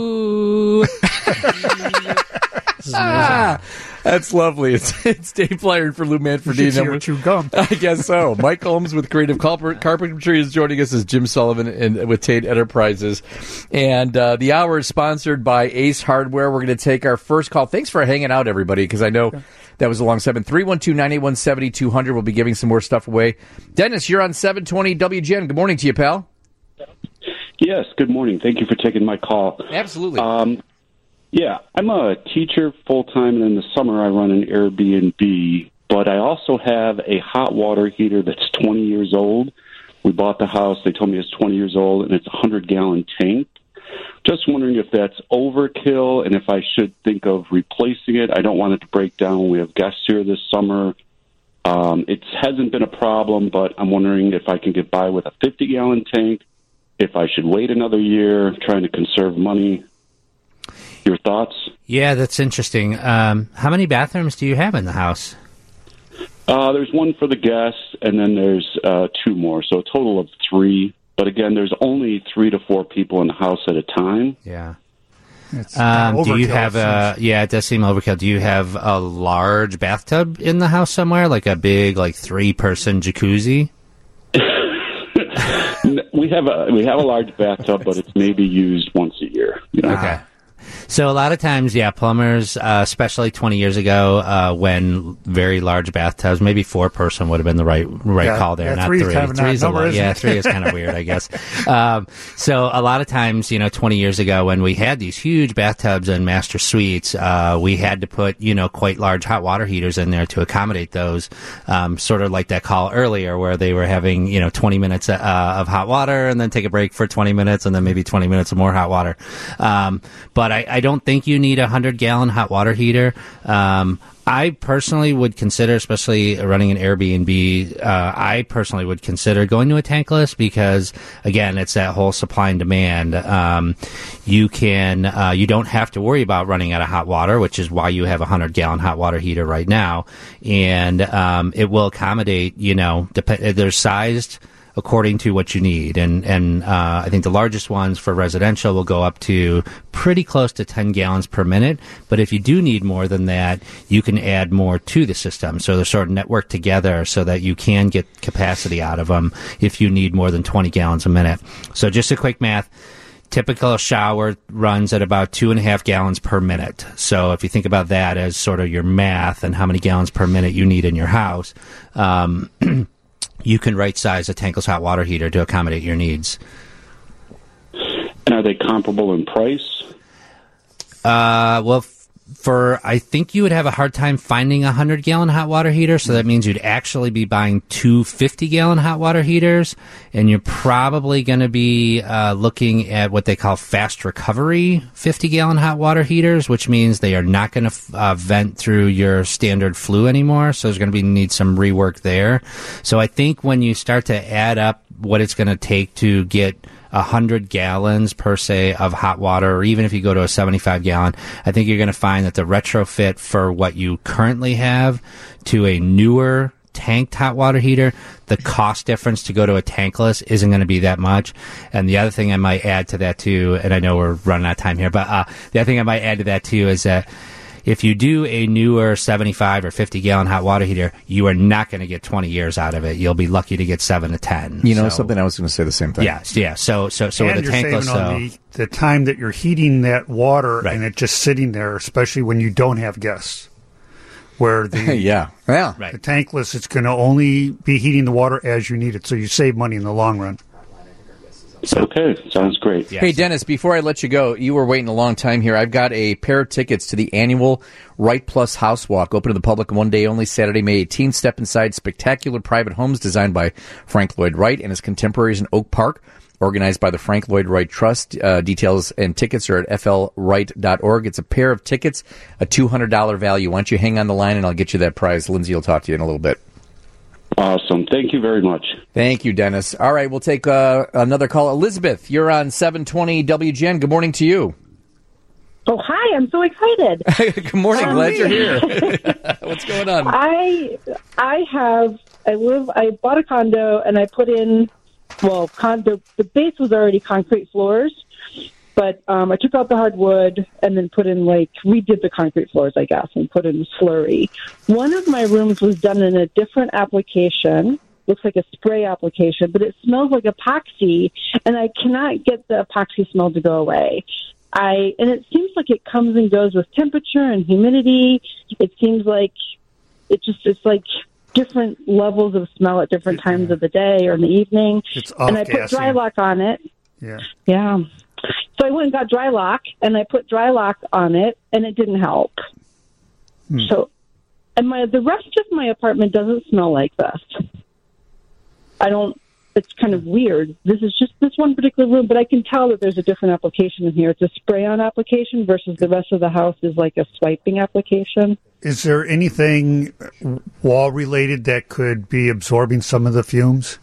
Ah, that's lovely. It's, it's Dave Plyer for Lou Manfredini. You should see her chew gum. I guess so. Mike Holmes with Creative Carpet- Carpentry is joining us as Jim Sullivan and with Tate Enterprises. And uh, the hour is sponsored by Ace Hardware. We're going to take our first call. Thanks for hanging out, everybody, because I know that was a long segment. three one two, nine eight one, seven two zero zero. We'll be giving some more stuff away. Dennis, you're on seven twenty W G N. Good morning to you, pal. Yes, good morning. Thank you for taking my call. Absolutely. Um, yeah, I'm a teacher full-time, and in the summer I run an Airbnb, but I also have a hot water heater that's twenty years old. We bought the house. They told me it's twenty years old, and it's a one hundred gallon tank. Just wondering if that's overkill and if I should think of replacing it. I don't want it to break down. We have guests here this summer. Um, it hasn't been a problem, but I'm wondering if I can get by with a fifty gallon tank, if I should wait another year, trying to conserve money. Your thoughts? Yeah, that's interesting. Um, how many bathrooms do you have in the house? Uh, there's one for the guests, and then there's uh, two more, so a total of three. But again, there's only three to four people in the house at a time. Yeah. It's Um, do you overkill, have it a? seems. Yeah, it does seem overkill. Do you have a large bathtub in the house somewhere, like a big, like three-person jacuzzi? We have a we have a large bathtub, but it's maybe used once a year. You know? Okay. So a lot of times, yeah, plumbers, uh, especially twenty years ago, uh, when very large bathtubs, maybe four person would have been the right right Yeah, call there, yeah, not three's three. kind of an Three's odd a number, lot. isn't Yeah, it? three is kind of weird, I guess. Um, so a lot of times, you know, twenty years ago, when we had these huge bathtubs and master suites, uh, we had to put, you know, quite large hot water heaters in there to accommodate those. Um, sort of like that call earlier, where they were having, you know, twenty minutes uh, of hot water and then take a break for twenty minutes and then maybe twenty minutes of more hot water. Um, but I, I don't think you need a hundred gallon hot water heater. Um, I personally would consider, especially running an Airbnb, uh, I personally would consider going to a tankless because, again, it's that whole supply and demand. Um, you can, uh, you don't have to worry about running out of hot water, which is why you have a hundred gallon hot water heater right now, and um, it will accommodate. You know, dep- they're sized according to what you need. And, and uh, I think the largest ones for residential will go up to pretty close to ten gallons per minute. But if you do need more than that, you can add more to the system. So they're sort of networked together so that you can get capacity out of them if you need more than twenty gallons a minute. So just a quick math. Typical shower runs at about two and a half gallons per minute. So if you think about that as sort of your math and how many gallons per minute you need in your house, um, you can right size a tankless hot water heater to accommodate your needs. And are they comparable in price? Uh, well, f- for I think you would have a hard time finding a hundred gallon hot water heater. So that means you'd actually be buying two fifty gallon hot water heaters, and you're probably going to be uh, looking at what they call fast recovery fifty gallon hot water heaters, which means they are not going to f- uh, vent through your standard flue anymore. So there's going to be need some rework there. So I think when you start to add up what it's going to take to get one hundred gallons per se of hot water, or even if you go to a seventy-five gallon, I think you're going to find that the retrofit for what you currently have to a newer tanked hot water heater, the cost difference to go to a tankless isn't going to be that much. And the other thing I might add to that too, and I know we're running out of time here, but uh, the other thing I might add to that too is that if you do a newer seventy-five or fifty gallon hot water heater, you are not going to get twenty years out of it. You'll be lucky to get seven to ten. You know so, something? I was going to say the same thing. Yes, yeah. So, so, so and with the you're tankless, saving on the, the time that you're heating that water Right. and it just sitting there, especially when you don't have guests. Where the yeah, yeah, right. the tankless, it's going to only be heating the water as you need it, so you save money in the long run. Okay, sounds great. Hey, Dennis, before I let you go, you were waiting a long time here. I've got a pair of tickets to the annual Right Plus House Walk, open to the public one day only, Saturday, May eighteenth. Step inside spectacular private homes designed by Frank Lloyd Wright and his contemporaries in Oak Park, organized by the Frank Lloyd Wright Trust. Uh, details and tickets are at f l wright dot org. It's a pair of tickets, a two hundred dollars value. Why don't you hang on the line, and I'll get you that prize. Lindsay will talk to you in a little bit. Awesome. Thank you very much. Thank you, Dennis. All right, we'll take uh, another call. Elizabeth, you're on seven twenty W G N. Good morning to you. Oh, hi. I'm so excited. Good morning. Um, Glad you're here. What's going on? I I have I live I bought a condo and I put in well, con- the, the base was already concrete floors, but um, I took out the hardwood and then put in, like, redid the concrete floors, I guess, and put in slurry. One of my rooms was done in a different application. Looks like a spray application, but it smells like epoxy, and I cannot get the epoxy smell to go away. I and it seems like it comes and goes with temperature and humidity. It seems like it just it's like different levels of smell at different times of the day or in the evening. It's and I put off-gassing. dry lock on it. Yeah. Yeah. So I went and got dry lock, and I put dry lock on it, and it didn't help. Hmm. So, and my the rest of my apartment doesn't smell like this. I don't, it's kind of weird. This is just this one particular room, but I can tell that there's a different application in here. It's a spray-on application versus the rest of the house is like a swiping application. Is there anything wall-related that could be absorbing some of the fumes?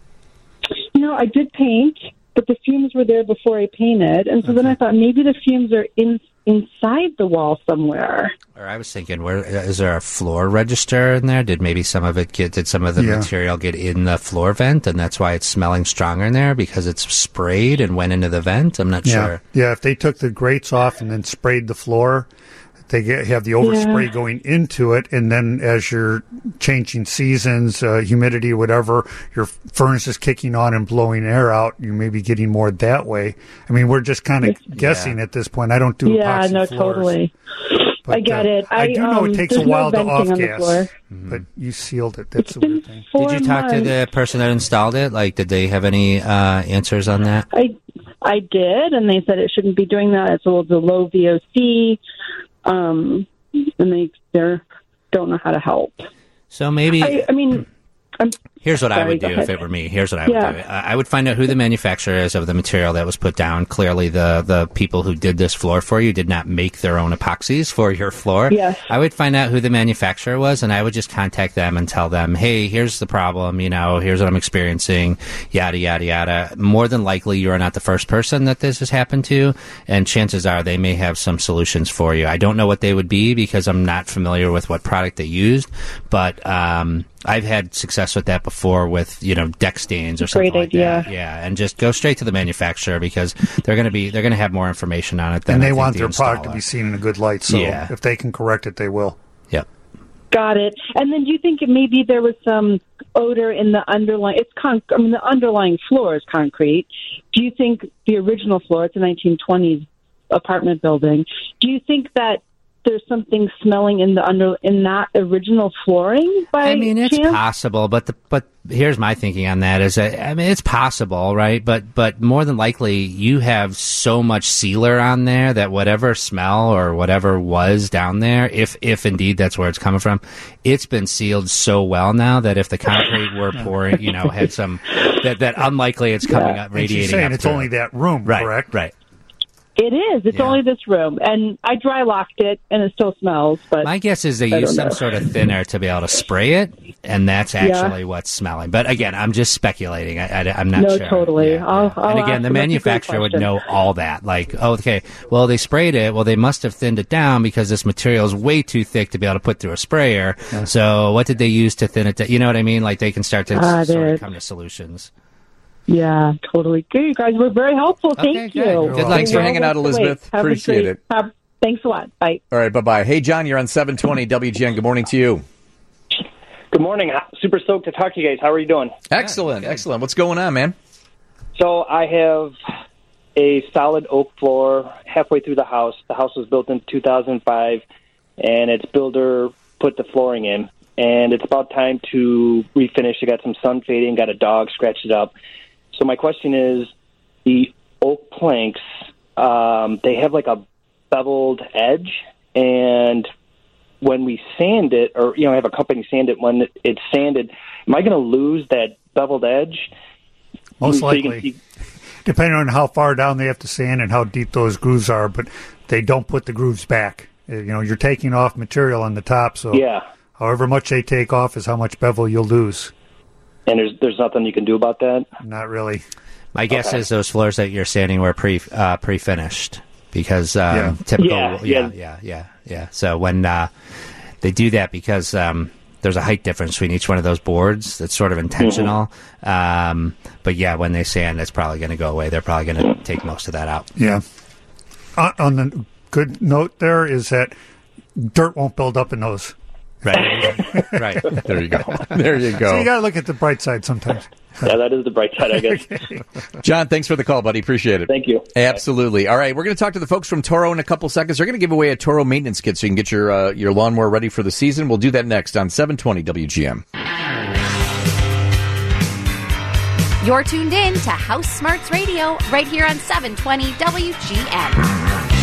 You know, I did paint, but the fumes were there before I painted, and so then I thought maybe the fumes are in inside the wall somewhere. Or I was thinking, where is there a floor register in there? Did maybe some of it get? Did some of the Yeah. material get in the floor vent, and that's why it's smelling stronger in there because it's sprayed and went into the vent? I'm not Yeah. sure. Yeah, if they took the grates off and then sprayed the floor, they get, have the overspray Yeah. going into it, and then as you're changing seasons, uh, humidity, whatever, your furnace is kicking on and blowing air out, you may be getting more that way. I mean, we're just kind of guessing at this point. I don't do yeah, epoxy no, floors. totally. But, I get uh, it. I, I, do know um, it takes a there's no while to venting on the off-gas, floor. but you sealed it. That's the weird thing. four Did you talk to months. the person that installed it? Like, did they have any uh, answers on that? I I did, and they said it shouldn't be doing that. It's a little low V O C, um, and they they don't know how to help. So maybe. I, I mean, I'm Here's what I sorry, would do go if ahead. it were me. Here's what I Yeah. would do. I I would find out who the manufacturer is of the material that was put down. Clearly, the, the people who did this floor for you did not make their own epoxies for your floor. Yes. I would find out who the manufacturer was, and I would just contact them and tell them, hey, here's the problem. You know, here's what I'm experiencing, yada, yada, yada. More than likely, you are not the first person that this has happened to, and chances are they may have some solutions for you. I don't know what they would be because I'm not familiar with what product they used, but um, I've had success with that before with, you know, deck stains or something Great like idea. that. Yeah, and just go straight to the manufacturer because they're going to be they're going to have more information on it than And I they think want the their product to installer. be seen in a good light, so Yeah. if they can correct it, they will. Yep. Got it. And then do you think maybe there was some odor in the underlying? It's con. I mean, the underlying floor is concrete. Do you think the original floor? It's a nineteen twenties apartment building. Do you think that there's something smelling in the under in that original flooring? By I mean, it's chance? possible, but the, but here's my thinking on that is that I mean it's possible, right? But but more than likely, you have so much sealer on there that whatever smell or whatever was down there, if if indeed that's where it's coming from, it's been sealed so well now that if the concrete were pouring, you know, had some that that unlikely it's coming Yeah. up And radiating. she's saying up it's through. only that room, right, correct? Right. It is. It's only this room, and I dry locked it, and it still smells. But My guess is they I use don't some know. sort of thinner to be able to spray it, and that's Yeah. actually what's smelling. But again, I'm just speculating. I, am not No, sure. totally. Yeah, I'll, yeah. I'll and again, ask the them. That's a great manufacturer would question. know all that. Like, oh, okay, well, they sprayed it. Well, they must have thinned it down because this material is way too thick to be able to put through a sprayer. So what did they use to thin it down? You know what I mean? Like, they can start to Ah, s- sort there. of come to solutions. Yeah, totally. Good, you guys were very helpful. Okay, Thank good. you. Good luck. Thanks for Well, hanging out, wait. Elizabeth. Have a Appreciate great- it. have- thanks a lot. Bye. All right, bye-bye. Hey, John, you're on seven twenty W G N. Good morning to you. Good morning. Super stoked to talk to you guys. How are you doing? Excellent, excellent. What's going on, man? So I have a solid oak floor halfway through the house. The house was built in two thousand five, and its builder put the flooring in. And it's about time to refinish. I got some sun fading, got a dog, scratched it up. So my question is, the oak planks, um, they have like a beveled edge, and when we sand it, or, you know, have a company sand it, when it's sanded, am I going to lose that beveled edge? Most So you can likely. see- Depending on how far down they have to sand and how deep those grooves are, but they don't put the grooves back. Uh, You know, you're taking off material on the top, so Yeah. however much they take off is how much bevel you'll lose. And there's there's nothing you can do about that? Not really. My guess Okay. is those floors that you're sanding were pre uh, pre finished because um, Yeah. typical Yeah, yeah, yeah. yeah yeah yeah So when uh, they do that because um, there's a height difference between each one of those boards. That's sort of intentional. Mm-hmm. Um, but yeah, when they sand, it's probably going to go away. They're probably going to take most of that out. Yeah. Uh, on the good note there is that dirt won't build up in those. Right. Right. There you go. There you go. So you got to look at the bright side sometimes. Yeah, that is the bright side, I guess. John, thanks for the call, buddy. Appreciate it. Thank you. Absolutely. All right, we're going to talk to the folks from Toro in a couple seconds. They're going to give away a Toro maintenance kit so you can get your uh, your lawnmower ready for the season. We'll do that next on seven twenty W G M. You're tuned in to House Smarts Radio right here on seven twenty W G M.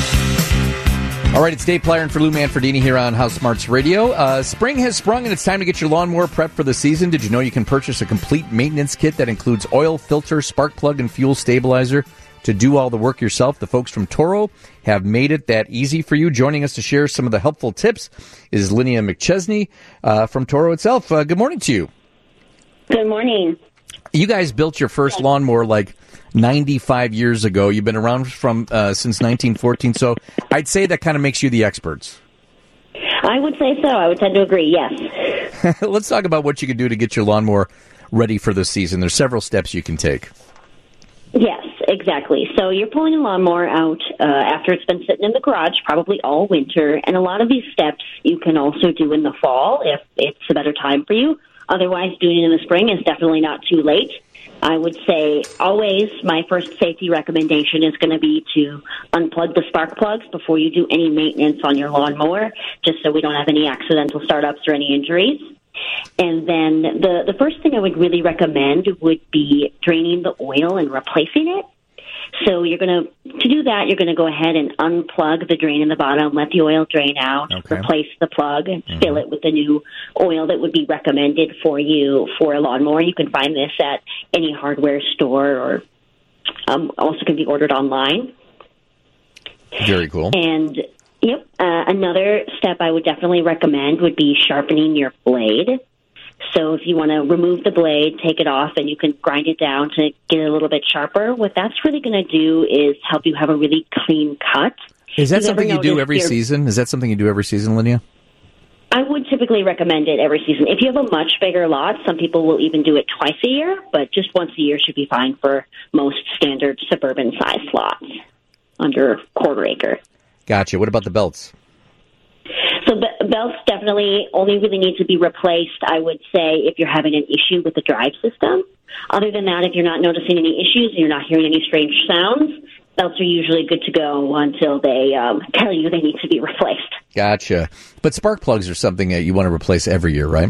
All right, it's Dave Plyer and for Lou Manfredini here on House Smarts Radio. Uh, spring has sprung and it's time to get your lawnmower prepped for the season. Did you know you can purchase a complete maintenance kit that includes oil, filter, spark plug, and fuel stabilizer to do all the work yourself? The folks from Toro have made it that easy for you. Joining us to share some of the helpful tips is Linnea McChesney uh, from Toro itself. Uh, good morning to you. Good morning. You guys built your first lawnmower like ninety-five years ago. You've been around from uh, since nineteen fourteen, so I'd say that kind of makes you the experts. I would say so. I would tend to agree, yes. Let's talk about what you can do to get your lawnmower ready for the season. There's several steps you can take. Yes, exactly. So you're pulling a lawnmower out uh, after it's been sitting in the garage probably all winter, and a lot of these steps you can also do in the fall if it's a better time for you. Otherwise, doing it in the spring is definitely not too late. I would say always my first safety recommendation is going to be to unplug the spark plugs before you do any maintenance on your lawnmower, just so we don't have any accidental startups or any injuries. And then the, the first thing I would really recommend would be draining the oil and replacing it. So you're going to, to do that, you're going to go ahead and unplug the drain in the bottom, let the oil drain out, okay. Replace the plug, and Mm-hmm. fill it with the new oil that would be recommended for you for a lawnmower. You can find this at any hardware store or um, also can be ordered online. Very cool. And, yep, uh, another step I would definitely recommend would be sharpening your blade. So if you want to remove the blade, take it off, and you can grind it down to get it a little bit sharper, what that's really going to do is help you have a really clean cut. Is that You've something ever you do noticed every your- season? Is that something you do every season, Linnea? I would typically recommend it every season. If you have a much bigger lot, some people will even do it twice a year, but just once a year should be fine for most standard suburban-sized lots under quarter acre. Gotcha. What about the belts? So be- belts definitely only really need to be replaced, I would say, if you're having an issue with the drive system. Other than that, if you're not noticing any issues and you're not hearing any strange sounds, belts are usually good to go until they um, tell you they need to be replaced. Gotcha. But spark plugs are something that you want to replace every year, right?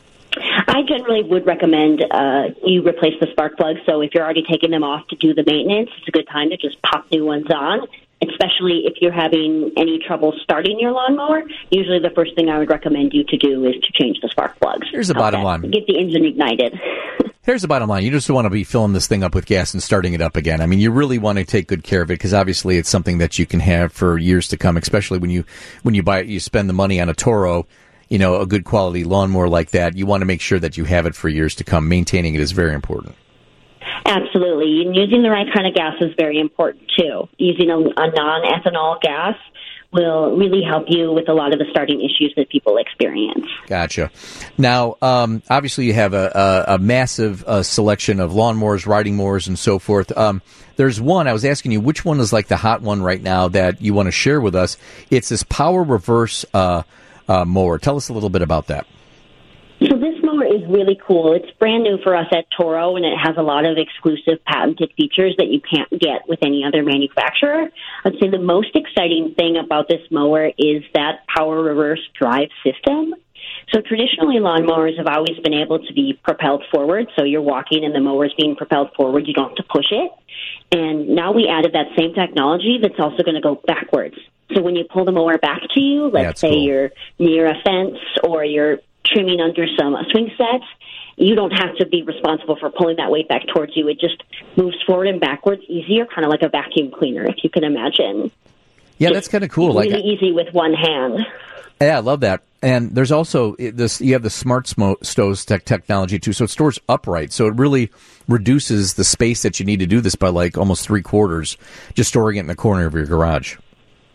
I generally would recommend uh, you replace the spark plugs. So if you're already taking them off to do the maintenance, it's a good time to just pop new ones on, especially if you're having any trouble starting your lawnmower. Usually the first thing I would recommend you to do is to change the spark plugs. Here's the Help bottom that- line. Get the engine ignited. Here's the bottom line. You just want to be filling this thing up with gas and starting it up again. I mean, you really want to take good care of it because obviously it's something that you can have for years to come, especially when you when you buy it, you spend the money on a Toro, you know, a good quality lawnmower like that. You want to make sure that you have it for years to come. Maintaining it is very important. Absolutely. And using the right kind of gas is very important, too. Using a, a non-ethanol gas will really help you with a lot of the starting issues that people experience. Gotcha. Now, um, obviously you have a, a, a massive uh, selection of lawnmowers, riding mowers, and so forth. Um, there's one, I was asking you, which one is like the hot one right now that you want to share with us? It's this power reverse uh, uh, mower. Tell us a little bit about that. So this mower is really cool. It's brand new for us at Toro, and it has a lot of exclusive patented features that you can't get with any other manufacturer. I'd say the most exciting thing about this mower is that power reverse drive system. So traditionally, lawnmowers have always been able to be propelled forward. So you're walking and the mower's being propelled forward. You don't have to push it. And now we added that same technology that's also going to go backwards. So when you pull the mower back to you, let's That's say cool. you're near a fence or you're trimming under some swing sets, you don't have to be responsible for pulling that weight back towards you. It just moves forward and backwards easier, kind of like a vacuum cleaner, if you can imagine. Yeah, that's kind of cool. Like, Really easy with one hand. yeah, I love that. And there's also it- this. You have the smart smo- stoves tech technology too, so it stores upright. So it really reduces the space that you need to do this by like almost three quarters, just storing it in the corner of your garage.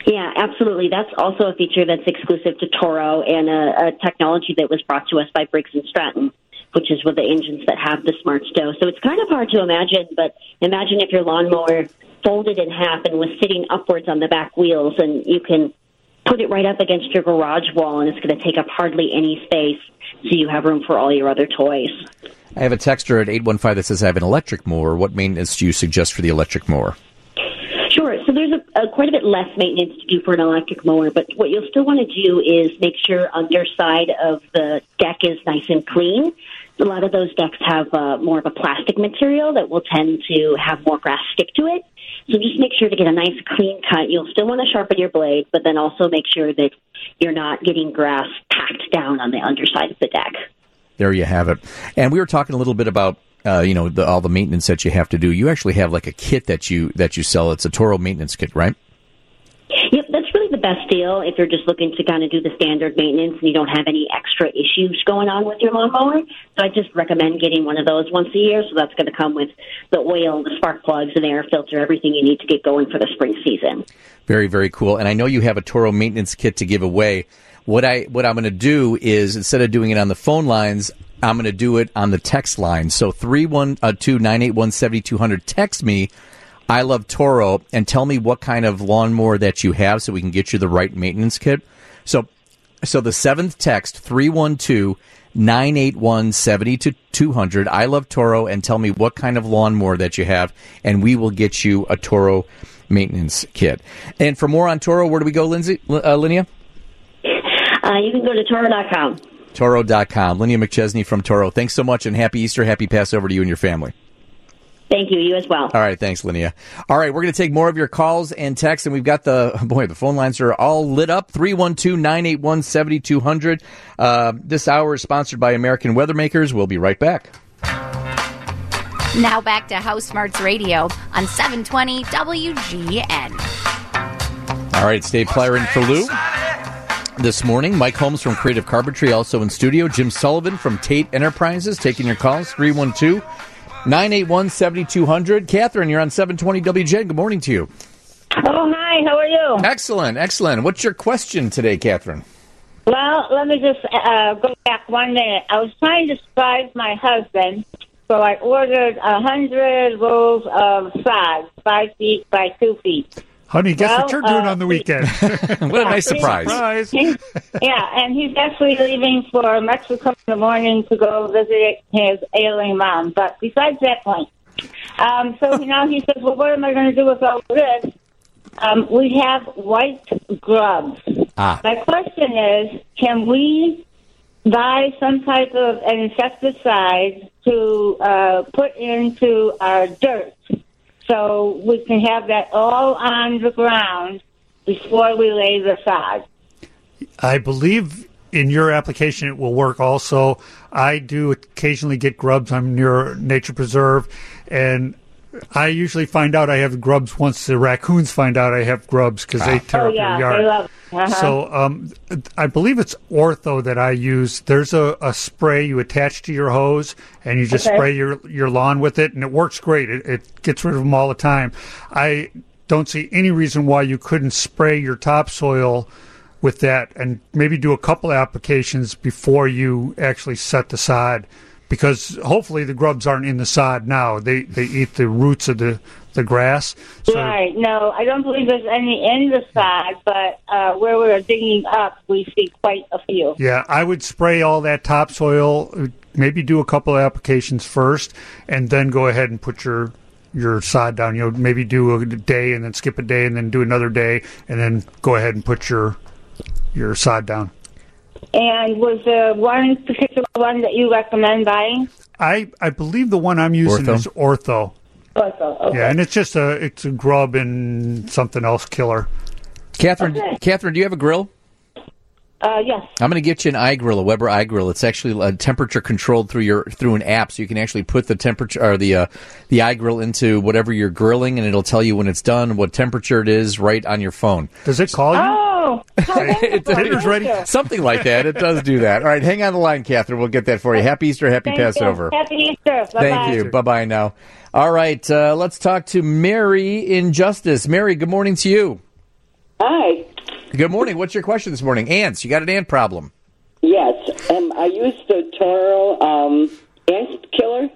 Yeah, absolutely. That's also a feature that's exclusive to Toro and a, a technology that was brought to us by Briggs and Stratton, which is with the engines that have the Smart Stow. So it's kind of hard to imagine, but imagine if your lawnmower folded in half and was sitting upwards on the back wheels, and you can put it right up against your garage wall, and it's going to take up hardly any space, so you have room for all your other toys. I have a texter at eight one five that says, I have an electric mower. What maintenance do you suggest for the electric mower? Sure. So there's a, a quite a bit less maintenance to do for an electric mower, but what you'll still want to do is make sure underside of the deck is nice and clean. A lot of those decks have uh, more of a plastic material that will tend to have more grass stick to it. So just make sure to get a nice clean cut. You'll still want to sharpen your blade, but then also make sure that you're not getting grass packed down on the underside of the deck. There you have it. And we were talking a little bit about Uh, you know, the, all the maintenance that you have to do. You actually have like a kit that you that you sell. It's a Toro maintenance kit, right? Yep, that's really the best deal if you're just looking to kind of do the standard maintenance and you don't have any extra issues going on with your lawnmower. So I just recommend getting one of those once a year. So that's going to come with the oil, the spark plugs, and air filter, everything you need to get going for the spring season. Very, very cool. And I know you have a Toro maintenance kit to give away. What I what I'm going to do is, instead of doing it on the phone lines, I'm going to do it on the text line. So three one two, nine eight one, seven two zero zero. Text me, I love Toro, and tell me what kind of lawnmower that you have so we can get you the right maintenance kit. So so the seventh text, three one two, nine eight one, seven two zero zero. I love Toro, and tell me what kind of lawnmower that you have, and we will get you a Toro maintenance kit. And for more on Toro, where do we go, Lindsay, uh, Linnea? Uh, you can go to Toro dot com. Toro dot com. Linnea McChesney from Toro. Thanks so much, and happy Easter, happy Passover to you and your family. Thank you. You as well. All right. Thanks, Linnea. All right. We're going to take more of your calls and texts, and we've got the, boy, the phone lines are all lit up. three one two, nine eight one, seven two zero zero. Uh, this hour is sponsored by American Weather Makers. We'll be right back. Now back to House Smarts Radio on seven twenty W G N. All right. It's Dave Plyer in for Lou. This morning, Mike Holmes from Creative Carpentry, also in studio. Jim Sullivan from Tate Enterprises, taking your calls, three one two, nine eight one, seven two zero zero. Catherine, you're on seven twenty W G N. Good morning to you. Oh, hi. How are you? Excellent, excellent. What's your question today, Catherine? Well, let me just uh, go back one minute. I was trying to surprise my husband, so I ordered one hundred rolls of sod, five feet by two feet. Honey, guess well, what you're doing uh, on the weekend? What a nice surprise. surprise. Yeah, and he's actually leaving for Mexico in the morning to go visit his ailing mom. But besides that point, um, so now he says, well, what am I going to do with all this? Um, we have white grubs. Ah. My question is, can we buy some type of an insecticide to uh, put into our dirt so we can have that all on the ground before we lay the sod? I believe in your application it will work also. I do occasionally get grubs. I'm near a nature preserve, and I usually find out I have grubs once the raccoons find out I have grubs because they tear oh, up yeah, your yard. They love it. Uh-huh. So um, I believe it's Ortho that I use. There's a, a spray you attach to your hose, and you just Okay. spray your, your lawn with it, and it works great. It, it gets rid of them all the time. I don't see any reason why you couldn't spray your topsoil with that and maybe do a couple applications before you actually set the sod, because hopefully the grubs aren't in the sod now. They they eat the roots of the, the grass. So, Right. No, I don't believe there's any in the sod, but uh, where we're digging up, we see quite a few. yeah, I would spray all that topsoil, maybe do a couple of applications first, and then go ahead and put your your sod down. You know, maybe do a day and then skip a day and then do another day, and then go ahead and put your your sod down. And was there one particular one that you recommend buying? I, I believe the one I'm using Ortho? is Ortho. Ortho, okay. Yeah, and it's just a it's a grub and something else killer. Catherine, Okay. Catherine, do you have a grill? Uh, yes. I'm going to get you an iGrill, a Weber iGrill. It's actually uh, temperature controlled through your through an app, so you can actually put the temperature or the uh, the iGrill into whatever you're grilling, and it'll tell you when it's done, what temperature it is, right on your phone. Does it call you? Oh, It- Dinner's ready. Something like that. It does do that. All right, hang on the line, Catherine. We'll get that for you. Happy Easter, happy Thank you. Passover. Happy Easter. Bye-bye. Thank you. Bye bye now. All right, uh, let's talk to Mary in Justice. Mary, good morning to you. Hi. Good morning. What's your question this morning? Ants. You got an ant problem. Yes. Um, I used the Toro um, ant killer,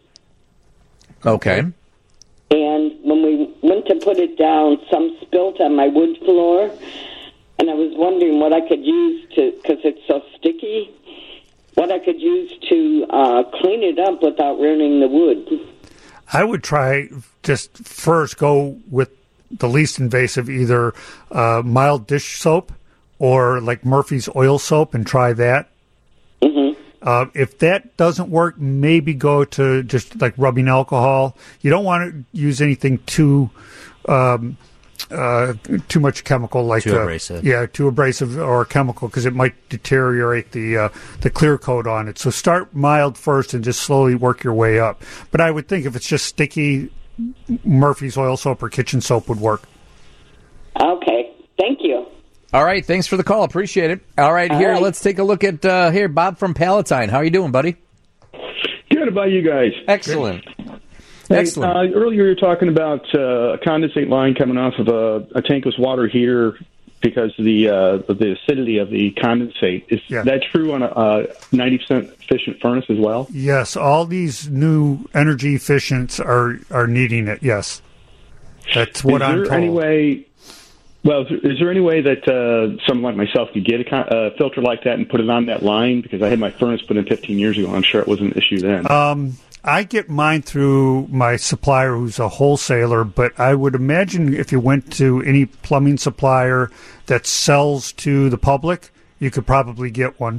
Okay. and when we went to put it down, some spilt on my wood floor, and I was wondering what I could use to, because it's so sticky, what I could use to uh, clean it up without ruining the wood. I would try just first go with the least invasive, either uh, mild dish soap or like Murphy's oil soap, and try that. Mm-hmm. Uh, if that doesn't work, maybe go to just like rubbing alcohol. You don't want to use anything too um, uh, too much chemical, like Too uh, abrasive. Yeah, too abrasive or chemical, because it might deteriorate the uh, the clear coat on it. So start mild first and just slowly work your way up. But I would think if it's just sticky, Murphy's oil soap or kitchen soap would work. Okay. Thank you. All right. Thanks for the call. Appreciate it. All right. All here, right. let's take a look at uh, here. Bob from Palatine. How are you doing, buddy? Good about you guys. Excellent. Hey, Excellent. Uh, earlier you were talking about uh, a condensate line coming off of a, a tankless water heater because of the uh, of the acidity of the condensate. Is Yeah. that true on a uh, ninety percent efficient furnace as well? Yes, all these new energy efficients are, are needing it, yes. That's what is I'm there told. any way? Well, is there, is there any way that uh, someone like myself could get a con- uh, filter like that and put it on that line? Because I had my furnace put in fifteen years ago. I'm sure it wasn't an issue then. Um, I get mine through my supplier, who's a wholesaler, but I would imagine if you went to any plumbing supplier that sells to the public, you could probably get one.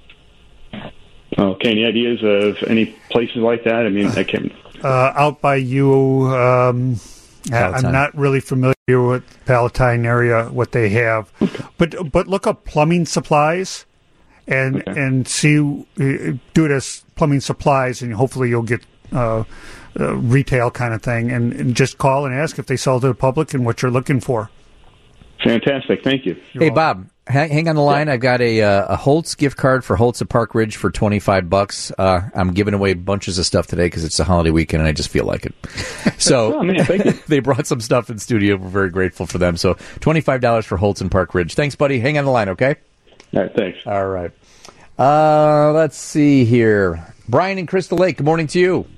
Okay, any ideas of any places like that? I mean, I can't. Uh, out by you, um, I- Palatine. I'm not really familiar with Palatine area, what they have. But but look up plumbing supplies and and see, uh, do it as plumbing supplies, and hopefully you'll get uh, uh, retail kind of thing. And, and just call and ask if they sell to the public and what you're looking for. Fantastic. Thank you. Hey, Bob, hang, hang on the line. I've got a uh, a Holtz gift card for Holtz at Park Ridge for twenty-five bucks. Uh, I'm giving away bunches of stuff today because it's a holiday weekend and I just feel like it. So Oh, man, thank you. they brought some stuff in studio. We're very grateful for them. So twenty-five dollars for Holtz and Park Ridge. Thanks, buddy. Hang on the line, okay? All right, thanks. All right. Uh, let's see here. Brian in Crystal Lake, good morning to you.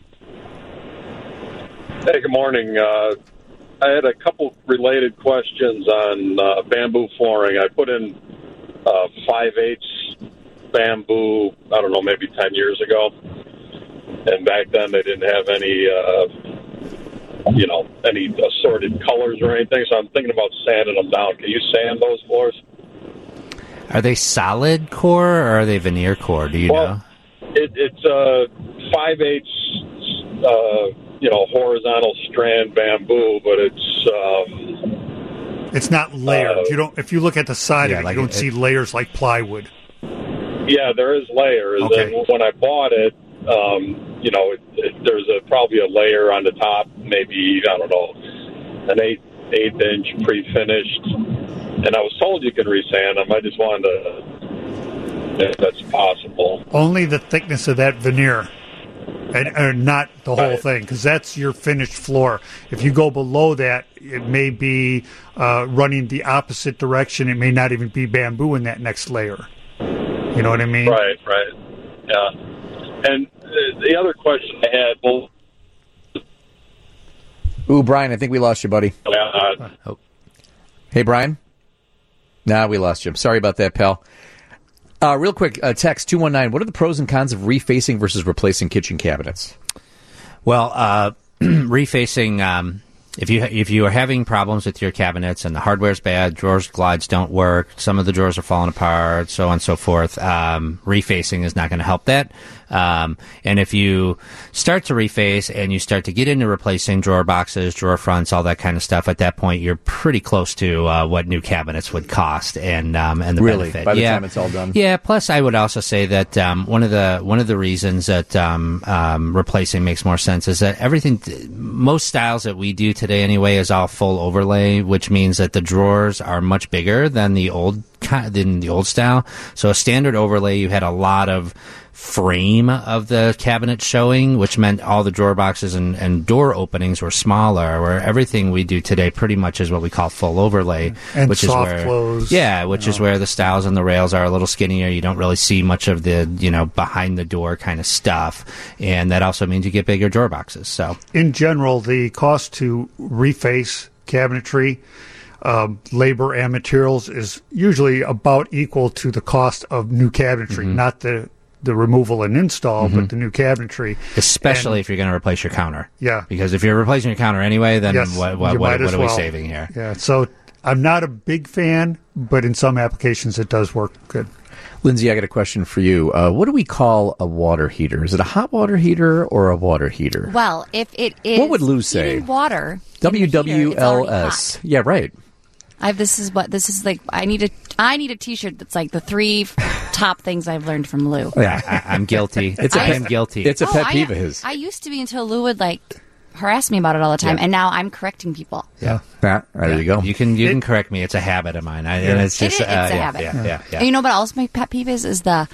Hey, good morning. Uh, I had a couple related questions on uh, bamboo flooring. I put in uh, five eighths bamboo, I don't know, maybe ten years ago. And back then they didn't have any, uh, you know, any assorted colors or anything. So I'm thinking about sanding them down. Can you sand those floors? Are they solid core or are they veneer core? Do you Well, know? It, it's uh, five eighths, uh, you know, horizontal strand bamboo, but it's um, It's not layered. Uh, you don't. If you look at the side yeah, of it, like you don't it- see layers like plywood. yeah, there is layers. Okay. And when I bought it, um, you know, it, it, there's a probably a layer on the top, maybe I don't know, an eight eighth inch pre-finished. And I was told you can resand them. I just wanted to, if that's possible. Only the thickness of that veneer, and or not the whole thing, because that's your finished floor. If you go below that, it may be uh, running the opposite direction. It may not even be bamboo in that next layer. You know what I mean? Right, right. Yeah. And uh, the other question I had, well, Ooh, Brian, I think we lost you, buddy. uh, Oh. Hey, Brian? Nah, we lost you. Sorry about that, pal. Uh, real quick, uh, text two one nine. What are the pros and cons of refacing versus replacing kitchen cabinets? Well, uh, refacing. Um, if you if you are having problems with your cabinets and the hardware's bad, drawers glides don't work, some of the drawers are falling apart, so on and so forth. Um, refacing is not going to help that. Um, and if you start to reface and you start to get into replacing drawer boxes, drawer fronts, all that kind of stuff, at that point you're pretty close to uh, what new cabinets would cost and um, and the Really? benefit. By the yeah. time it's all done? Yeah. Plus, I would also say that um, one of the one of the reasons that um, um, replacing makes more sense is that everything, most styles that we do today anyway, is all full overlay, which means that the drawers are much bigger than the old ki- than the old style. So a standard overlay, you had a lot of frame of the cabinet showing, which meant all the drawer boxes and, and door openings were smaller, where everything we do today pretty much is what we call full overlay. And which soft is where, close. Yeah, which is where the stiles and the rails are a little skinnier. You don't really see much of the, you know, behind the door kind of stuff. And that also means you get bigger drawer boxes. So In general, the cost to reface cabinetry, um, labor and materials is usually about equal to the cost of new cabinetry, Mhm. not the the removal and install, Mhm. but the new cabinetry. especially And- if you're going to replace your counter. Yeah. Because if you're replacing your counter anyway, then Yes, what, what, you what, might what as are we well. saving here? Yeah, so I'm not a big fan, but in some applications it does work good. Lindsay, I got a question for you. Uh, what do we call a water heater? Is it a hot water heater or a water heater? Well, if it is What would Lou say? heating water, W W L it's already S. Yeah, right. I've this is what this is like. I need a I need a T-shirt that's like the three top things I've learned from Lou. Yeah, I, I'm guilty. It's a I pet- am guilty. it's a Oh, pet I- peeve of his. I used to be until Lou would like harass me about it all the time, Yeah. and now I'm correcting people. Yeah. Ah, there you go. You can you can correct me. It's a habit of mine. I, Yeah. and it's It just is- it's uh, a yeah, habit. Yeah, yeah, yeah. And you know what else my pet peeve is? Is the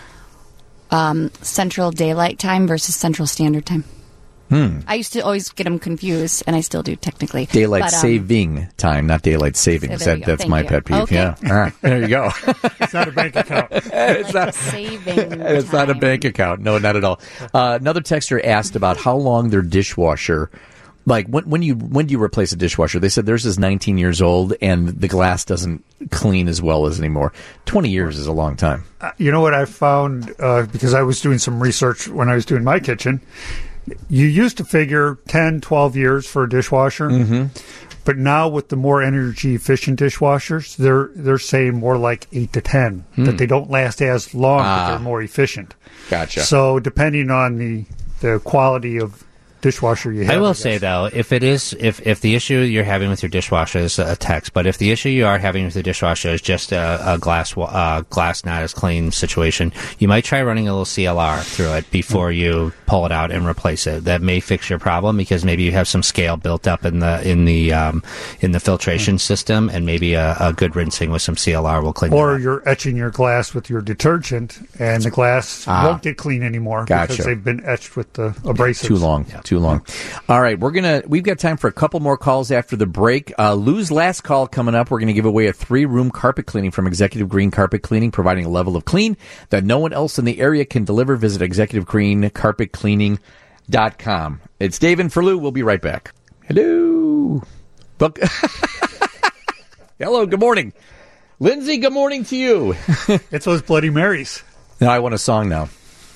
um, Central Daylight Time versus Central Standard Time. Hmm. I used to always get them confused, and I still do technically. Daylight But, um, saving time, not daylight savings. So there that, you go. that's Thank my you. pet peeve. Okay. Yeah. Ah, there you go. It's not a bank account. it's not saving. It's not a bank account. No, not at all. Uh, another texter asked about how long their dishwasher. Like when when you when do you replace a dishwasher? They said theirs is nineteen years old and the glass doesn't clean as well as anymore. Twenty years is a long time. Uh, You know what I found, uh, because I was doing some research when I was doing my kitchen, you used to figure ten, twelve years for a dishwasher, mm-hmm. but now with the more energy efficient dishwashers, they're they're saying more like eight to ten, Hmm. that they don't last as long, but Ah. they're more efficient. Gotcha. So depending on the, the quality of dishwasher you have. I will guess. say though, if it is, if if the issue you're having with your dishwasher is a text, but if the issue you are having with your dishwasher is just a, a glass wa- uh, glass not as clean situation, you might try running a little C L R through it before you pull it out and replace it. That may fix your problem because maybe you have some scale built up in the in the um, in the filtration system, and maybe a, a good rinsing with some C L R will clean it Or up. you're etching your glass with your detergent, and the glass Ah. won't get clean anymore Gotcha. because they've been etched with the abrasives. Too long. Too long. All right, we're gonna. We've got time for a couple more calls after the break. Uh, Lou's last call coming up. We're going to give away a three-room carpet cleaning from Executive Green Carpet Cleaning, providing a level of clean that no one else in the area can deliver. Visit executive green carpet cleaning dot com. It's Dave and for Lou. We'll be right back. Hello. Buck- Hello. Good morning, Lindsay. Good morning to you. It's those Bloody Marys. No, I want a song now.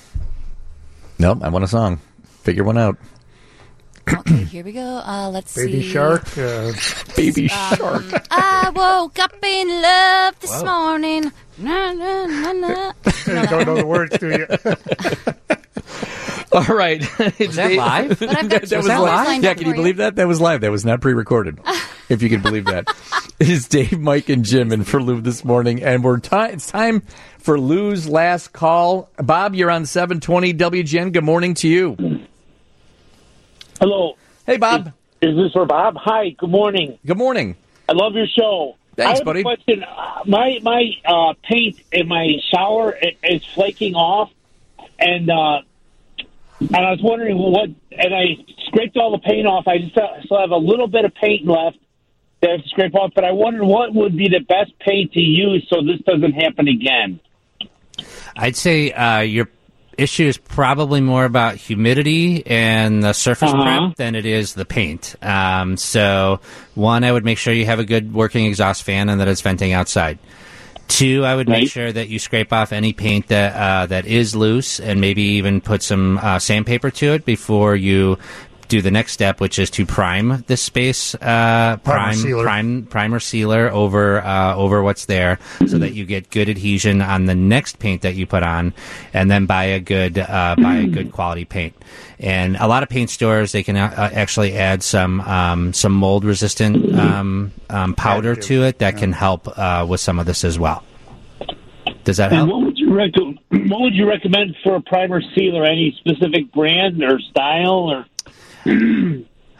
Nope, I want a song. Figure one out. Okay, here we go. Uh, let's Baby see. Shark. Uh, Baby Um, I woke up in love this Whoa. morning. Na, na, na, na. you don't know the words, do you? All right. Was that live? But I've got that two was songs live. lined Yeah, up can you for believe that? That was live. That was not pre-recorded. If you can believe that. It's Dave, Mike, and Jim in for Lou this morning, and we're ti it's time for Lou's last call. Bob, you're on seven twenty W G N. Good morning to you. Hello. Hey, Bob. Is, is this for Bob? Hi. Good morning. Good morning. I love your show. Thanks, I have buddy. A question. Uh, My my uh, paint in my shower i- is flaking off, and uh, and I was wondering what. And I scraped all the paint off. I just uh, still have a little bit of paint left that I have to scrape off. But I wondered what would be the best paint to use so this doesn't happen again. I'd say uh, your issue is probably more about humidity and the surface Uh-huh. prep than it is the paint. Um, so, one, I would make sure you have a good working exhaust fan and that it's venting outside. Two, I would Right. make sure that you scrape off any paint that uh, that is loose and maybe even put some uh, sandpaper to it before you do the next step, which is to prime this space, uh, prime, sealer. prime, primer sealer over uh, over what's there, so that you get good adhesion on the next paint that you put on, and then buy a good uh, buy a good quality paint. And a lot of paint stores, they can uh, actually add some um, some mold resistant um, um, powder to it that can help uh, with some of this as well. Does that And help? what would you rec- What would you recommend for a primer sealer? Any specific brand or style or?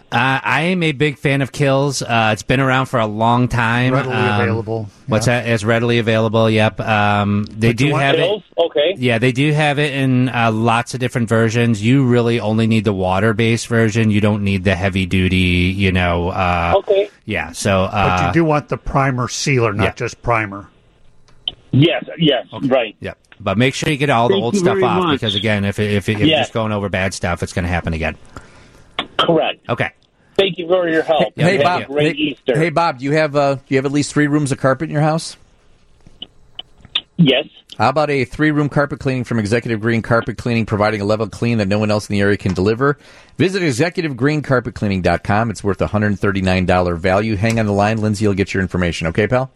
Uh, I am a big fan of Kills. Uh, it's been around for a long time. Readily Um, available. What's that? It's readily available. Yep. Um, they But you do want have Kills? it. Okay. Yeah, they do have it in uh, lots of different versions. You really only need the water-based version. You don't need the heavy-duty. You know. Uh, Okay. Yeah. So. Uh, But you do want the primer sealer, not yeah. just primer. Yes, yes, right. Yep. But make sure you get all the Thank old you stuff very off much. because again, if if, if you're Yes. just going over bad stuff, it's going to happen again. Correct. Okay. Thank you for your help. Hey, Have Bob. a great Hey, Easter. hey, Bob. Do you have uh, do you have at least three rooms of carpet in your house? Yes. How about a three-room carpet cleaning from Executive Green Carpet Cleaning, providing a level clean that no one else in the area can deliver? Visit executive green carpet cleaning dot com. It's worth one hundred thirty-nine dollars value. Hang on the line. Lindsay will get your information. Okay, pal?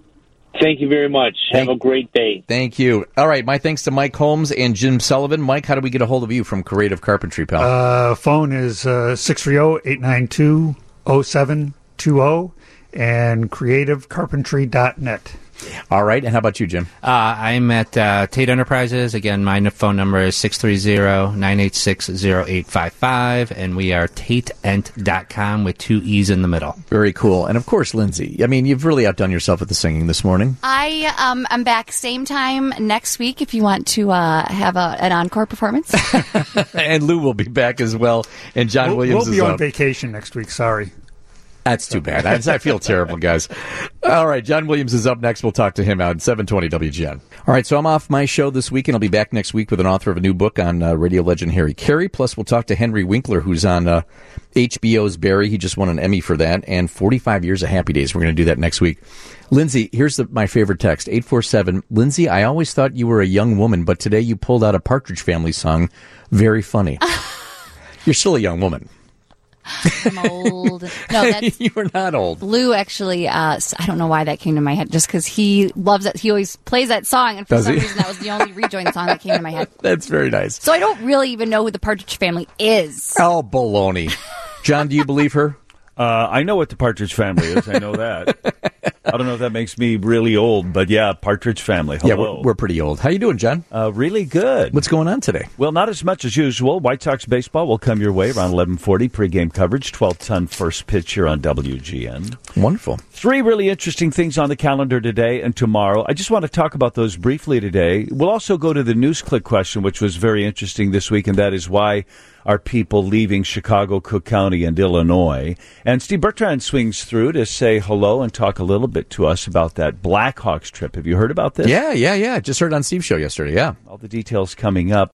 Thank you very much. Have a great day. Thank you. All right, my thanks to Mike Holmes and Jim Sullivan. Mike, how do we get a hold of you from Creative Carpentry, pal? Uh, phone is uh, six three zero, eight nine two, zero seven two zero and creative carpentry dot net. All right, and how about you, Jim? Uh, I'm at uh, Tate Enterprises. Again, my n- phone number is six three zero, nine eight six, zero eight five five, and we are tate ent dot com with two E's in the middle. Very cool. And, of course, Lindsay, I mean, you've really outdone yourself with the singing this morning. I um, I'm back same time next week if you want to uh, have a, an encore performance. And Lou will be back as well, and John We'll, Williams we'll be is on up. vacation next week. Sorry. That's too bad. I, I feel terrible, guys. All right, John Williams is up next. We'll talk to him out at seven twenty W G N. All right, so I'm off my show this week, and I'll be back next week with an author of a new book on uh, radio legend Harry Carey. Plus, we'll talk to Henry Winkler, who's on uh, H B O's Barry. He just won an Emmy for that, and forty-five years of Happy Days. We're going to do that next week. Lindsay, here's the, my favorite text, eight four seven. Lindsay, I always thought you were a young woman, but today you pulled out a Partridge Family song. Very funny. You're still a young woman. I'm old. No, that's You were not old. Lou. Actually, uh, s- I don't know why that came to my head. Just because he loves it, he always plays that song, and for Does some he? reason that was the only rejoin song that came to my head. That's very nice. So I don't really even know who the Partridge Family is. Oh, baloney. John, do you believe her? Uh, I know what the Partridge Family is. I know that. I don't know if that makes me really old, but yeah, Partridge Family. Hello. Yeah, we're, we're pretty old. How you doing, John? Uh, really good. What's going on today? Well, not as much as usual. White Sox baseball will come your way around eleven forty. Pregame coverage, twelve-ton first pitch here on W G N. Wonderful. Three really interesting things on the calendar today and tomorrow. I just want to talk about those briefly today. We'll also go to the news click question, which was very interesting this week, and that is why are people leaving Chicago, Cook County, and Illinois? And Steve Bertrand swings through to say hello and talk a little bit to us about that Blackhawks trip. Have you heard about this? Yeah, yeah, yeah. Just heard it on Steve's show yesterday, yeah. All the details coming up.